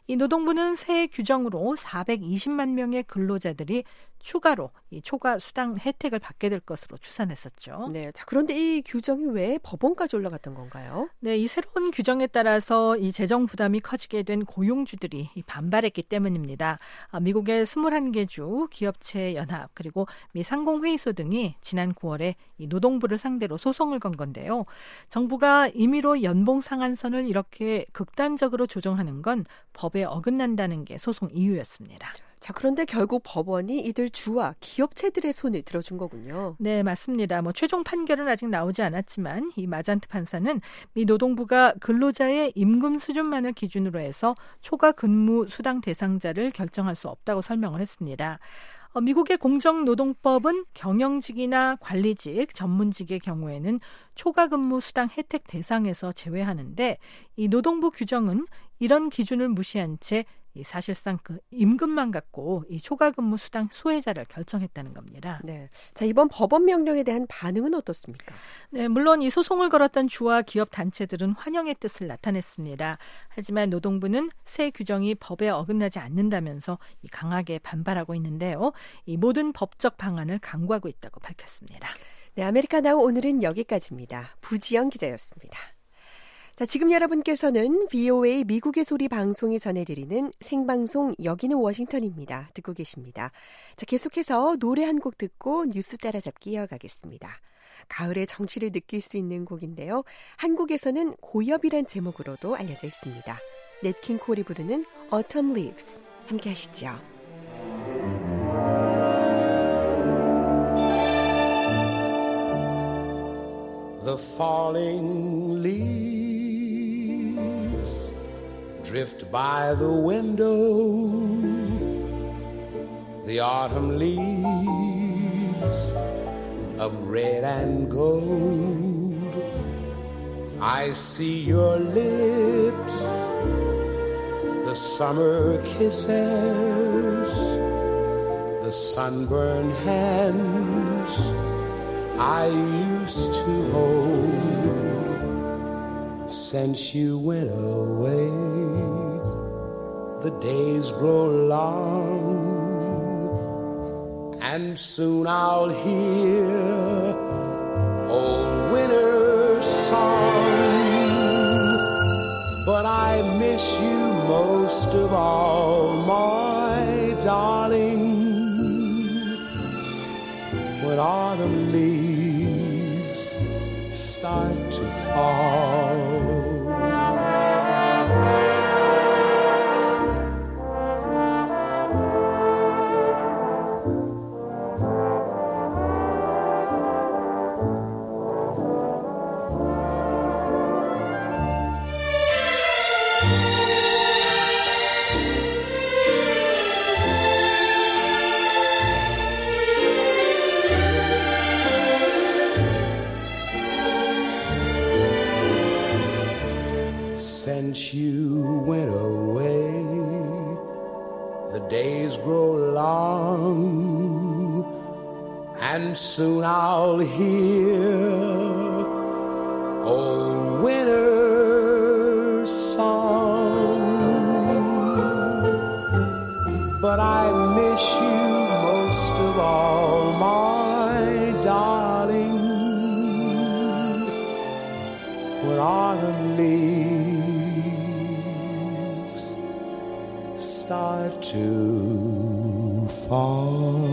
이 노동부는 새 규정으로 사백이십만 명의 근로자들이 추가로 이 초과 수당 혜택을 받게 될 것으로 추산했었죠. 네, 자 그런데 이 규정이 왜 법원까지 올라갔던 건가요? 네, 이 새로운 규정에 따라서 이 재정 부담이 커지게 된 고용주들이 반발했기 때문입니다. 미국의 이십일 개 주 기업체 연합 그리고 미 상공회의소 등이 지난 구월에 이 노동부를 상대로 소송을 건 건데요. 정부가 임의로 연봉 상한선을 이렇게 극단적으로 조정하는 건 법에 어긋난다는 게 소송 이유였습니다. 자, 그런데 결국 법원이 이들 주와 기업체들의 손을 들어준 거군요. 네, 맞습니다. 뭐 최종 판결은 아직 나오지 않았지만 이 마잔트 판사는 미 노동부가 근로자의 임금 수준만을 기준으로 해서 초과 근무 수당 대상자를 결정할 수 없다고 설명을 했습니다. 어, 미국의 공정노동법은 경영직이나 관리직, 전문직의 경우에는 초과 근무 수당 혜택 대상에서 제외하는데 이 노동부 규정은 이런 기준을 무시한 채 이 사실상 그 임금만 갖고 이 초과 근무 수당 수혜자를 결정했다는 겁니다. 네. 자, 이번 법원 명령에 대한 반응은 어떻습니까? 네, 물론 이 소송을 걸었던 주와 기업 단체들은 환영의 뜻을 나타냈습니다. 하지만 노동부는 새 규정이 법에 어긋나지 않는다면서 이 강하게 반발하고 있는데요. 이 모든 법적 방안을 강구하고 있다고 밝혔습니다. 네, 아메리카나우 오늘은 여기까지입니다. 부지영 기자였습니다. 자, 지금 여러분께서는 브이오에이 미국의 소리 방송이 전해드리는 생방송 여기는 워싱턴입니다. 듣고 계십니다. 자, 계속해서 노래 한 곡 듣고 뉴스 따라잡기 이어가겠습니다. 가을의 정취를 느낄 수 있는 곡인데요. 한국에서는 고엽이란 제목으로도 알려져 있습니다. 넷 킹 콜이 부르는 Autumn Leaves 함께 하시죠. The falling leaves drift by the window, the autumn leaves of red and gold. I see your lips, the summer kisses, the sunburned hands I used to hold. Since you went away, the days grow long, and soon I'll hear old winter's song. But I miss you most of all, my darling, when autumn leaves start to fall. Since you went away, the days grow long, and soon I'll hear old winter's song. But I miss you most of all, my darling, when autumn leaves start to fall.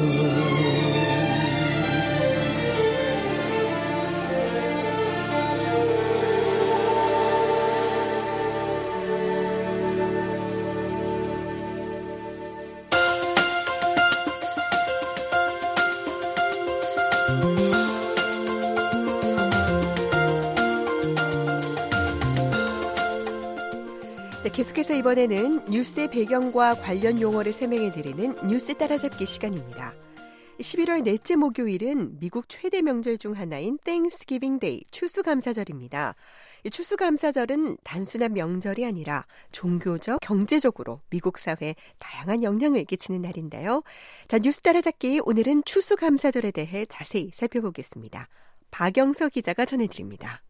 네, 계속해서 이번에는 뉴스의 배경과 관련 용어를 설명해드리는 뉴스 따라잡기 시간입니다. 십일월 넷째 목요일은 미국 최대 명절 중 하나인 땡스기빙 데이, 추수감사절입니다. 이 추수감사절은 단순한 명절이 아니라 종교적, 경제적으로 미국 사회에 다양한 영향을 끼치는 날인데요. 자, 뉴스 따라잡기 오늘은 추수감사절에 대해 자세히 살펴보겠습니다. 박영서 기자가 전해드립니다.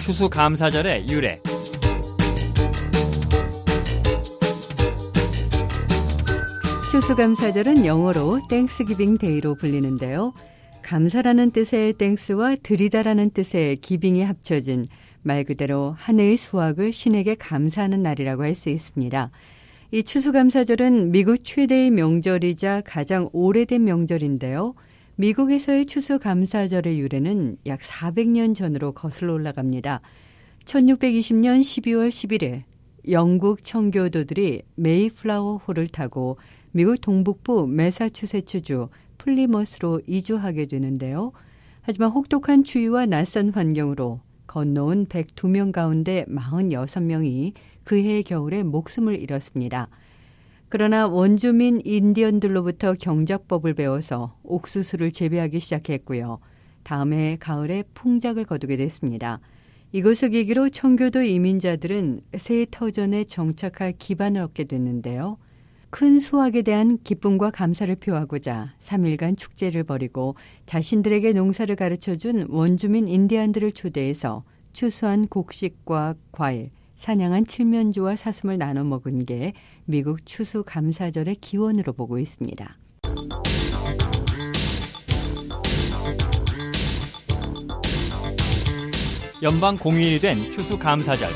추수감사절의 유래. 추수감사절은 영어로 땡스기빙 데이로 불리는데요. 감사라는 뜻의 땡스와 드리다라는 뜻의 기빙이 합쳐진 말 그대로 한 해의 수확을 신에게 감사하는 날이라고 할 수 있습니다. 이 추수감사절은 미국 최대의 명절이자 가장 오래된 명절인데요. 미국에서의 추수감사절의 유래는 약 사백 년 전으로 거슬러 올라갑니다. 천육백이십 년 십이월 십일일 영국 청교도들이 메이플라워 호를 타고 미국 동북부 매사추세츠주 플리머스로 이주하게 되는데요. 하지만 혹독한 추위와 낯선 환경으로 건너온 백이 명 가운데 사십육 명이 그해의 겨울에 목숨을 잃었습니다. 그러나 원주민 인디언들로부터 경작법을 배워서 옥수수를 재배하기 시작했고요. 다음 해 가을에 풍작을 거두게 됐습니다. 이것을 계기로 청교도 이민자들은 새 터전에 정착할 기반을 얻게 됐는데요. 큰 수확에 대한 기쁨과 감사를 표하고자 삼 일간 축제를 벌이고 자신들에게 농사를 가르쳐준 원주민 인디안들을 초대해서 추수한 곡식과 과일, 사냥한 칠면조와 사슴을 나눠 먹은 게 미국 추수감사절의 기원으로 보고 있습니다. 연방 공휴일이 된 추수감사절.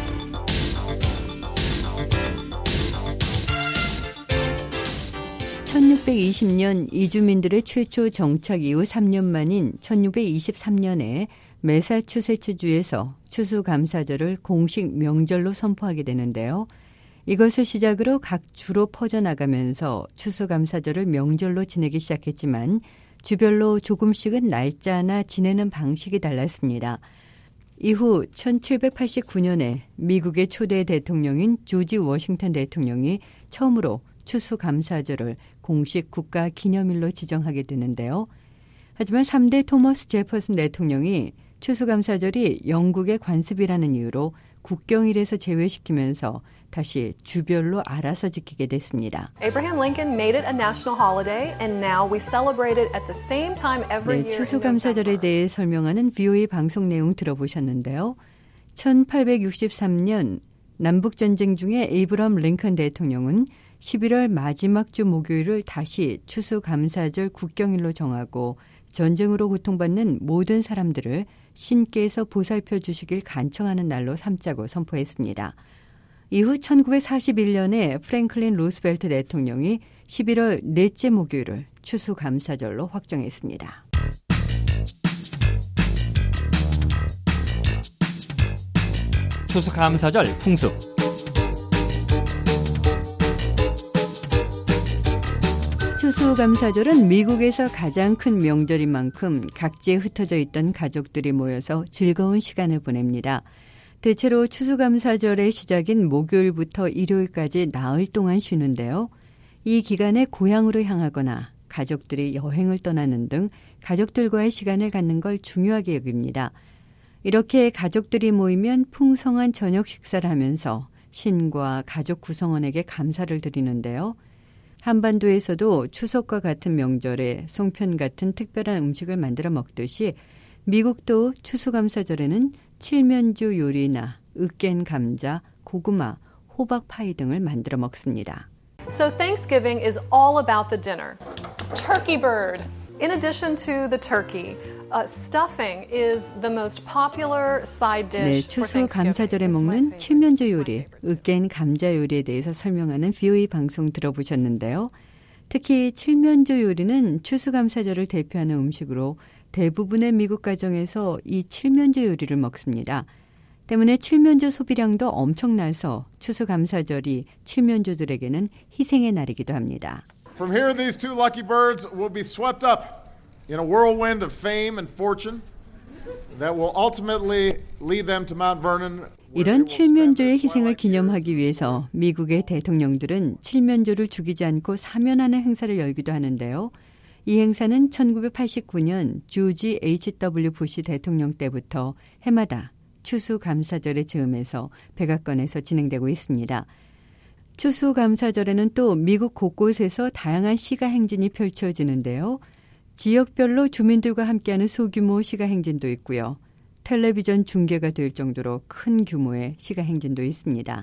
천육백이십 년 이주민들의 최초 정착 이후 삼 년 만인 천육백이십삼 년에 매사추세츠주에서 추수감사절을 공식 명절로 선포하게 되는데요. 이것을 시작으로 각 주로 퍼져나가면서 추수감사절을 명절로 지내기 시작했지만 주별로 조금씩은 날짜나 지내는 방식이 달랐습니다. 이후 천칠백팔십구 년에 미국의 초대 대통령인 조지 워싱턴 대통령이 처음으로 추수감사절을 공식 국가 기념일로 지정하게 되는데요. 하지만 삼 대 토머스 제퍼슨 대통령이 추수감사절이 영국의 관습이라는 이유로 국경일에서 제외시키면서 다시 주별로 알아서 지키게 됐습니다. Abraham Lincoln made it a national holiday and now we celebrate it at the same time every 네, year. 추수감사절에 대해 설명하는 브이오에이 방송 내용 들어보셨는데요. 천팔백육십삼 년 남북전쟁 중에 에이브러함 링컨 대통령은 십일월 마지막 주 목요일을 다시 추수감사절 국경일로 정하고 전쟁으로 고통받는 모든 사람들을 신께서 보살펴 주시길 간청하는 날로 삼자고 선포했습니다. 이후 천구백사십일 년에 프랭클린 루스벨트 대통령이 십일월 넷째 목요일을 추수감사절로 확정했습니다. 추수감사절 풍습. 추수감사절은 미국에서 가장 큰 명절인 만큼 각지에 흩어져 있던 가족들이 모여서 즐거운 시간을 보냅니다. 대체로 추수감사절의 시작인 목요일부터 일요일까지 나흘 동안 쉬는데요. 이 기간에 고향으로 향하거나 가족들이 여행을 떠나는 등 가족들과의 시간을 갖는 걸 중요하게 여깁니다. 이렇게 가족들이 모이면 풍성한 저녁 식사를 하면서 신과 가족 구성원에게 감사를 드리는데요. 한반도에서도 추석과 같은 명절에 송편 같은 특별한 음식을 만들어 먹듯이 미국도 추수감사절에는 칠면조 요리나 으깬 감자, 고구마, 호박 파이 등을 만들어 먹습니다. So Thanksgiving is all about the dinner. Turkey bird. In addition to the turkey, uh, stuffing is the most popular side dish. 네, 추수감사절에 먹는 칠면조 요리, 으깬 감자 요리에 대해서 설명하는 브이오에이 방송 들어보셨는데요. 특히 칠면조 요리는 추수감사절을 대표하는 음식으로 대부분의 미국 가정에서 이 칠면조 요리를 먹습니다. 때문에 칠면조 소비량도 엄청나서 추수감사절이 칠면조들에게는 희생의 날이기도 합니다. From here, these two lucky birds will be swept up in a whirlwind of fame and fortune that will ultimately lead them to Mount Vernon. 이런 칠면조의 희생을 기념하기 위해서 미국의 대통령들은 칠면조를 죽이지 않고 사면하는 행사를 열기도 하는데요. 이 행사는 천구백팔십구 년 조지 에이치 더블유 부시 대통령 때부터 해마다 추수감사절의 즈음에서 백악관에서 진행되고 있습니다. 추수감사절에는 또 미국 곳곳에서 다양한 시가 행진이 펼쳐지는데요. 지역별로 주민들과 함께하는 소규모 시가 행진도 있고요. 텔레비전 중계가 될 정도로 큰 규모의 시가 행진도 있습니다.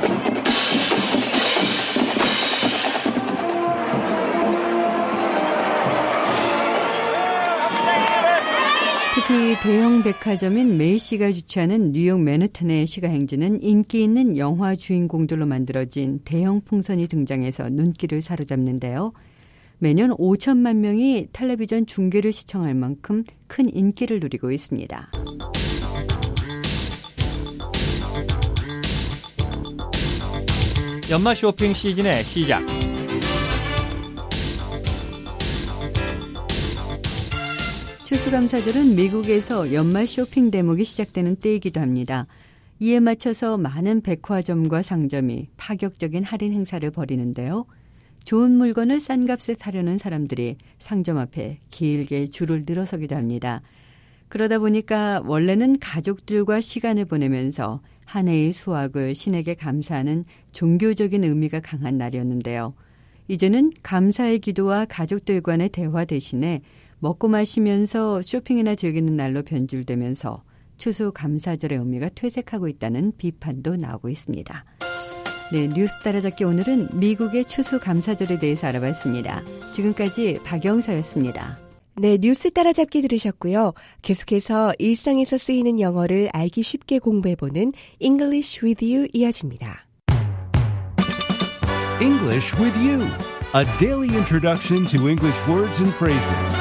특히 대형 백화점인 메이시가 주최하는 뉴욕 맨해튼의 시가 행진은 인기 있는 영화 주인공들로 만들어진 대형 풍선이 등장해서 눈길을 사로잡는데요. 매년 오천만 명이 텔레비전 중계를 시청할 만큼 큰 인기를 누리고 있습니다. 연말 쇼핑 시즌의 시작. 추수감사절은 미국에서 연말 쇼핑 대목이 시작되는 때이기도 합니다. 이에 맞춰서 많은 백화점과 상점이 파격적인 할인 행사를 벌이는데요. 좋은 물건을 싼 값에 사려는 사람들이 상점 앞에 길게 줄을 늘어서기도 합니다. 그러다 보니까 원래는 가족들과 시간을 보내면서 한 해의 수확을 신에게 감사하는 종교적인 의미가 강한 날이었는데요. 이제는 감사의 기도와 가족들 간의 대화 대신에 먹고 마시면서 쇼핑이나 즐기는 날로 변질되면서 추수감사절의 의미가 퇴색하고 있다는 비판도 나오고 있습니다. 네, 뉴스 따라잡기 오늘은 미국의 추수감사절에 대해서 알아봤습니다. 지금까지 박영서였습니다. 네, 뉴스 따라잡기 들으셨고요. 계속해서 일상에서 쓰이는 영어를 알기 쉽게 공부해보는 English with You 이어집니다. English with You, a daily introduction to English words and phrases.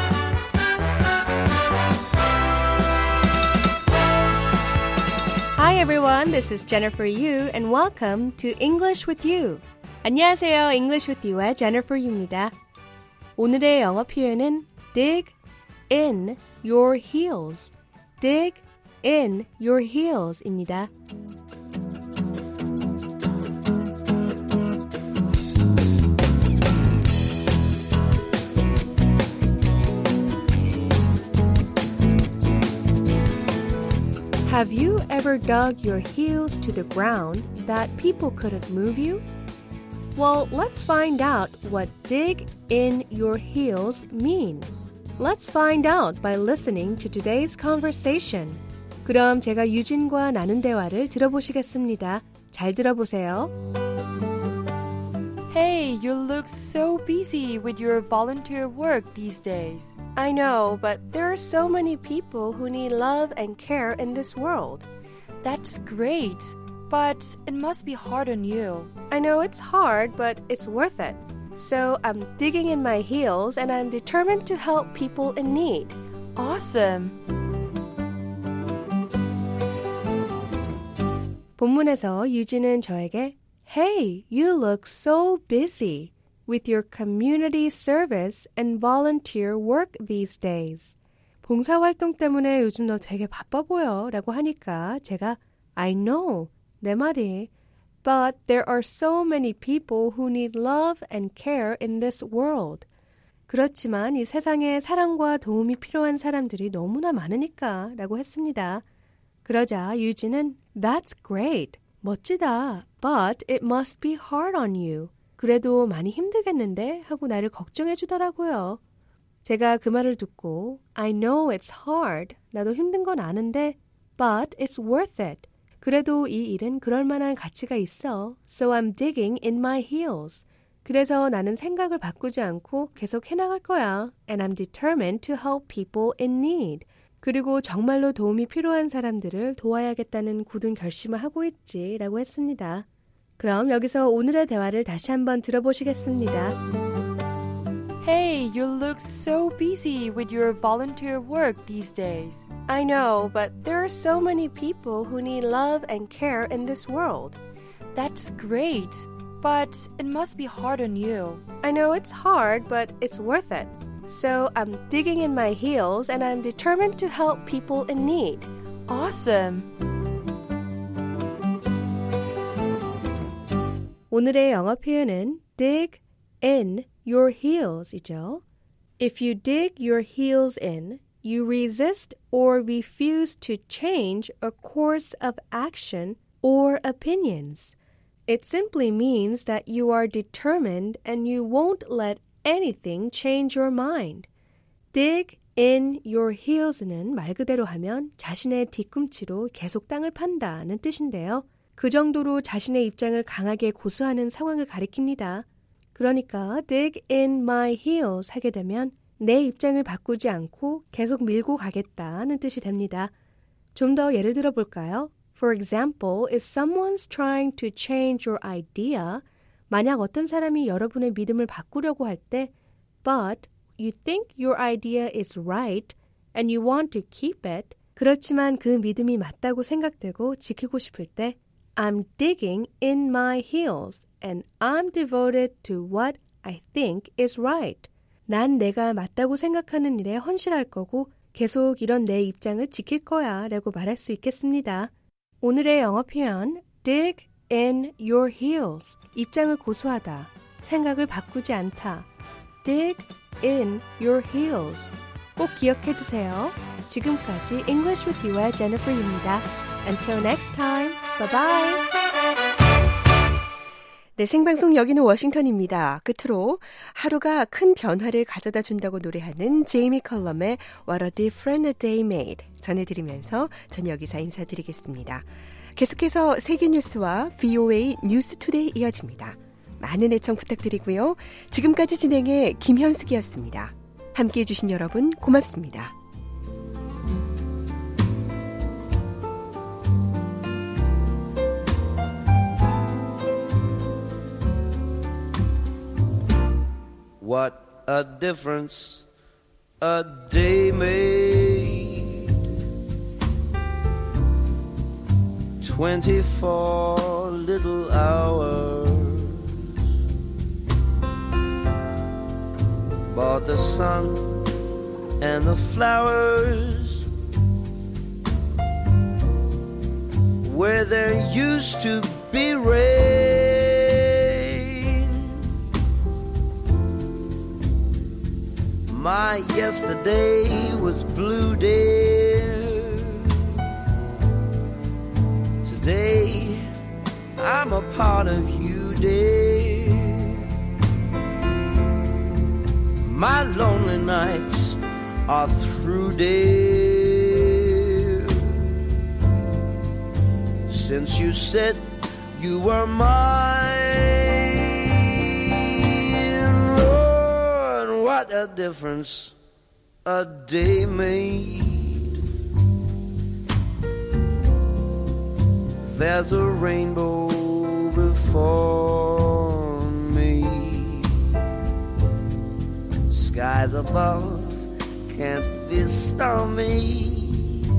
Hi everyone, this is Jennifer Yu and welcome to English with You. 안녕하세요, English with You의 Jennifer Yu입니다. 오늘의 영어 표현은 dig in your heels. dig in your heels입니다. Have you ever dug your heels to the ground that people couldn't move you? Well, let's find out what dig in your heels mean. Let's find out by listening to today's conversation. 그럼 제가 유진과 나눈 대화를 들어보시겠습니다. 잘 들어보세요. Hey, you look so busy with your volunteer work these days. I know, but there are so many people who need love and care in this world. That's great, but it must be hard on you. I know it's hard, but it's worth it. So I'm digging in my heels and I'm determined to help people in need. Awesome! 본문에서 유진은 저에게 Hey, you look so busy with your community service and volunteer work these days. 봉사활동 때문에 요즘 너 되게 바빠 보여 라고 하니까 제가 I know, 내 말이 But there are so many people who need love and care in this world. 그렇지만 이 세상에 사랑과 도움이 필요한 사람들이 너무나 많으니까 라고 했습니다. 그러자 유진은 That's great. 멋지다. But it must be hard on you. 그래도 많이 힘들겠는데? 하고 나를 걱정해 주더라고요. 제가 그 말을 듣고 I know it's hard. 나도 힘든 건 아는데 But it's worth it. 그래도 이 일은 그럴 만한 가치가 있어. So I'm digging in my heels. 그래서 나는 생각을 바꾸지 않고 계속 해나갈 거야. And I'm determined to help people in need. 그리고 정말로 도움이 필요한 사람들을 도와야겠다는 굳은 결심을 하고 있지 라고 했습니다. 그럼 여기서 오늘의 대화를 다시 한번 들어보시겠습니다. Hey, you look so busy with your volunteer work these days. I know, but there are so many people who need love and care in this world. That's great, but it must be hard on you. I know it's hard, but it's worth it. So I'm digging in my heels and I'm determined to help people in need. Awesome! 오늘의 영어 표현은 dig in your heels이죠. If you dig your heels in, you resist or refuse to change a course of action or opinions. It simply means that you are determined and you won't let anything change your mind. dig in your heels는 말 그대로 하면 자신의 뒤꿈치로 계속 땅을 판다는 뜻인데요. 그 정도로 자신의 입장을 강하게 고수하는 상황을 가리킵니다. 그러니까 dig in my heels 하게 되면 내 입장을 바꾸지 않고 계속 밀고 가겠다는 뜻이 됩니다. 좀 더 예를 들어 볼까요? For example, if someone's trying to change your idea, 만약 어떤 사람이 여러분의 믿음을 바꾸려고 할 때 but you think your idea is right and you want to keep it, 그렇지만 그 믿음이 맞다고 생각되고 지키고 싶을 때 I'm digging in my heels and I'm devoted to what I think is right. 난 내가 맞다고 생각하는 일에 헌신할 거고 계속 이런 내 입장을 지킬 거야 라고 말할 수 있겠습니다. 오늘의 영어 표현 dig in your heels, 입장을 고수하다, 생각을 바꾸지 않다. dig in your heels. 꼭 기억해 두세요. 지금까지 English with You와 Jennifer입니다. Until next time, bye bye. 네, 생방송 여기는 워싱턴입니다. 끝으로 하루가 큰 변화를 가져다 준다고 노래하는 제이미 컬럼의 What a Different Day Made 전해드리면서 전 여기서 인사드리겠습니다. 계속해서 세계 뉴스와 브이오에이 뉴스 투데이 이어집니다. 많은 애청 부탁드리고요. 지금까지 진행의 김현숙이었습니다. 함께해 주신 여러분 고맙습니다. What a difference a day made. Twenty-four little hours, but the sun and the flowers where there used to be rain. My yesterday was blue, dear. Today I'm a part of you, dear. My lonely nights are through, dear. Since you said you were mine. What a difference a day made. There's a rainbow before me. Skies above can't be stormy.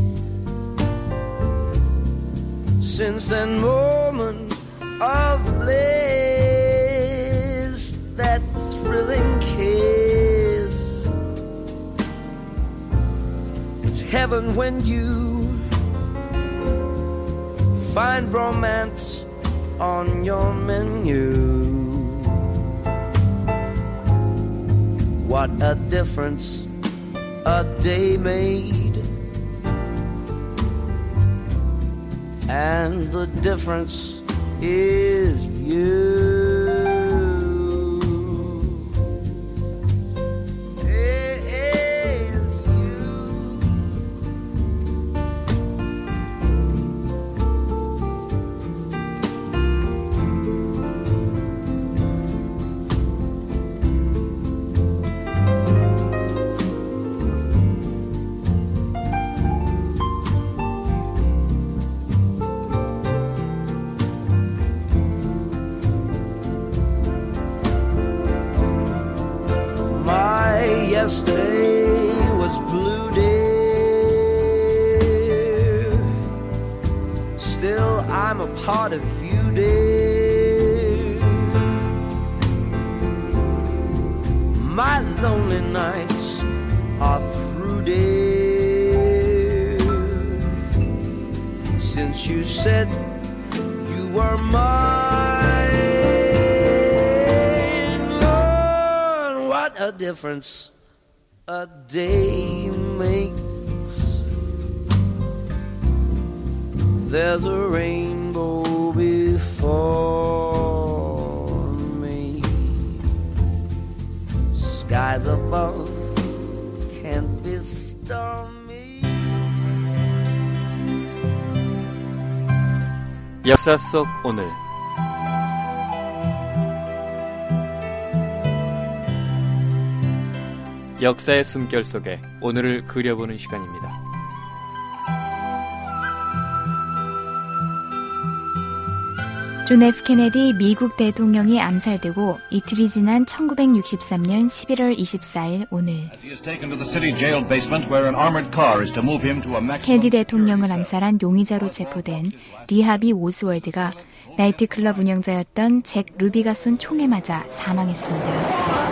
Since that moment of bliss, that thrilling kiss, heaven when you find romance on your menu. What a difference a day made. And the difference is you. Yesterday was blue, dear. Still, I'm a part of you, dear. My lonely nights are through, dear. Since you said you were mine, Lord, what a difference a day makes. There's a rainbow before me. Skies above can't be 역사 속 오늘. 역사의 숨결 속에 오늘을 그려보는 시간입니다. 존 에프 케네디 미국 대통령이 암살되고 이틀이 지난 천구백육십삼 년 십일월 이십사일 오늘 케네디 대통령을 암살한 용의자로 체포된 리하비 오스월드가 나이트클럽 운영자였던 잭 루비가 쏜 총에 맞아 사망했습니다.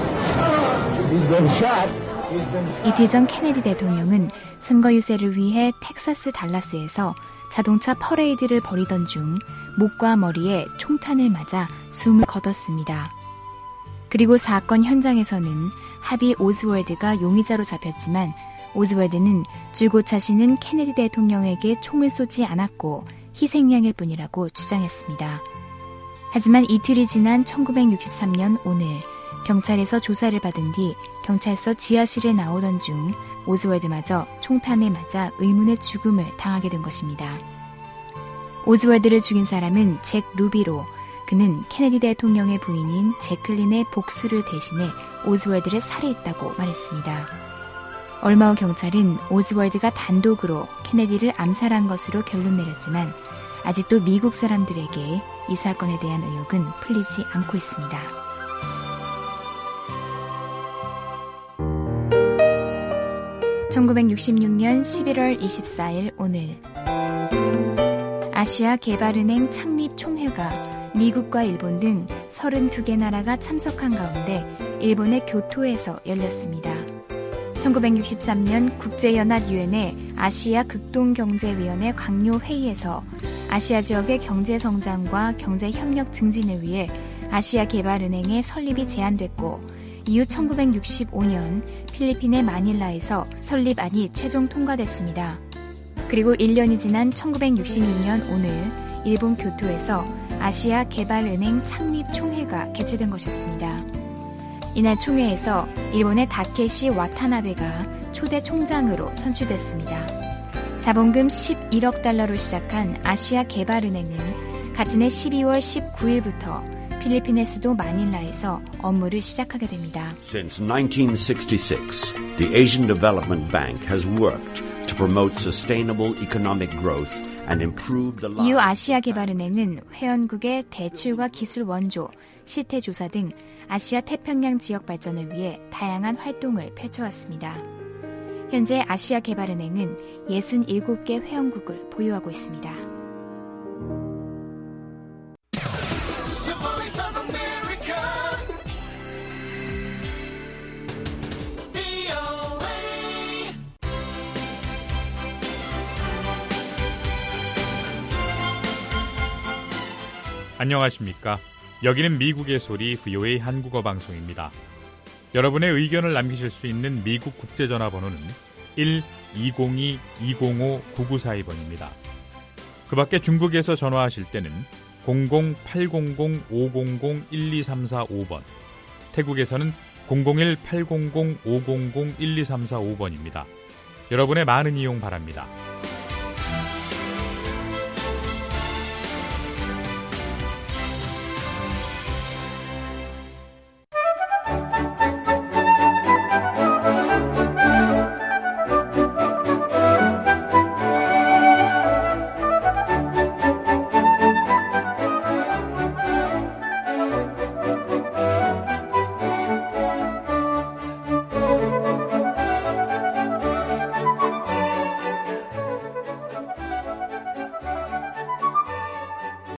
이틀 전 케네디 대통령은 선거 유세를 위해 텍사스 달라스에서 자동차 퍼레이드를 벌이던 중 목과 머리에 총탄을 맞아 숨을 거뒀습니다. 그리고 사건 현장에서는 하비 오즈월드가 용의자로 잡혔지만 오즈월드는 줄곧 자신은 케네디 대통령에게 총을 쏘지 않았고 희생양일 뿐이라고 주장했습니다. 하지만 이틀이 지난 천구백육십삼 년 오늘 경찰에서 조사를 받은 뒤 경찰서 지하실에 나오던 중 오즈월드마저 총탄에 맞아 의문의 죽음을 당하게 된 것입니다. 오즈월드를 죽인 사람은 잭 루비로 그는 케네디 대통령의 부인인 제클린의 복수를 대신해 오즈월드를 살해했다고 말했습니다. 얼마 후 경찰은 오즈월드가 단독으로 케네디를 암살한 것으로 결론 내렸지만 아직도 미국 사람들에게 이 사건에 대한 의혹은 풀리지 않고 있습니다. 천구백육십육 년 십일월 이십사일 오늘 아시아 개발은행 창립 총회가 미국과 일본 등 서른두 개 나라가 참석한 가운데 일본의 교토에서 열렸습니다. 천구백육십삼 년 국제연합유엔의 아시아 극동경제위원회 강요회의에서 아시아 지역의 경제성장과 경제협력 증진을 위해 아시아 개발은행의 설립이 제안됐고 이후 천구백육십오 년 필리핀의 마닐라에서 설립안이 최종 통과됐습니다. 그리고 일 년이 지난 천구백육십육 년 오늘 일본 교토에서 아시아 개발은행 창립 총회가 개최된 것이었습니다. 이날 총회에서 일본의 다케시 와타나베가 초대 총장으로 선출됐습니다. 자본금 십일억 달러로 시작한 아시아 개발은행은 같은 해 십이월 십구일부터 필리핀의 수도 마닐라에서 업무를 시작하게 됩니다. Since nineteen sixty-six, the Asian Development Bank has worked to promote sustainable economic growth and improve the lives. 이후 아시아개발은행은 회원국의 대출과 기술 원조, 시태 조사 등 아시아 태평양 지역 발전을 위해 다양한 활동을 펼쳐왔습니다. 현재 아시아개발은행은 육십칠 개 회원국을 보유하고 있습니다. 안녕하십니까. 여기는 미국의 소리 브이오에이 한국어 방송입니다. 여러분의 의견을 남기실 수 있는 미국 국제전화번호는 일 이공이 이공오 구구사이 번입니다. 그 밖에 중국에서 전화하실 때는 공공 팔공공 오공공 일이삼사오 번, 태국에서는 공공일 팔공공 오공공 일이삼사오 번입니다. 여러분의 많은 이용 바랍니다.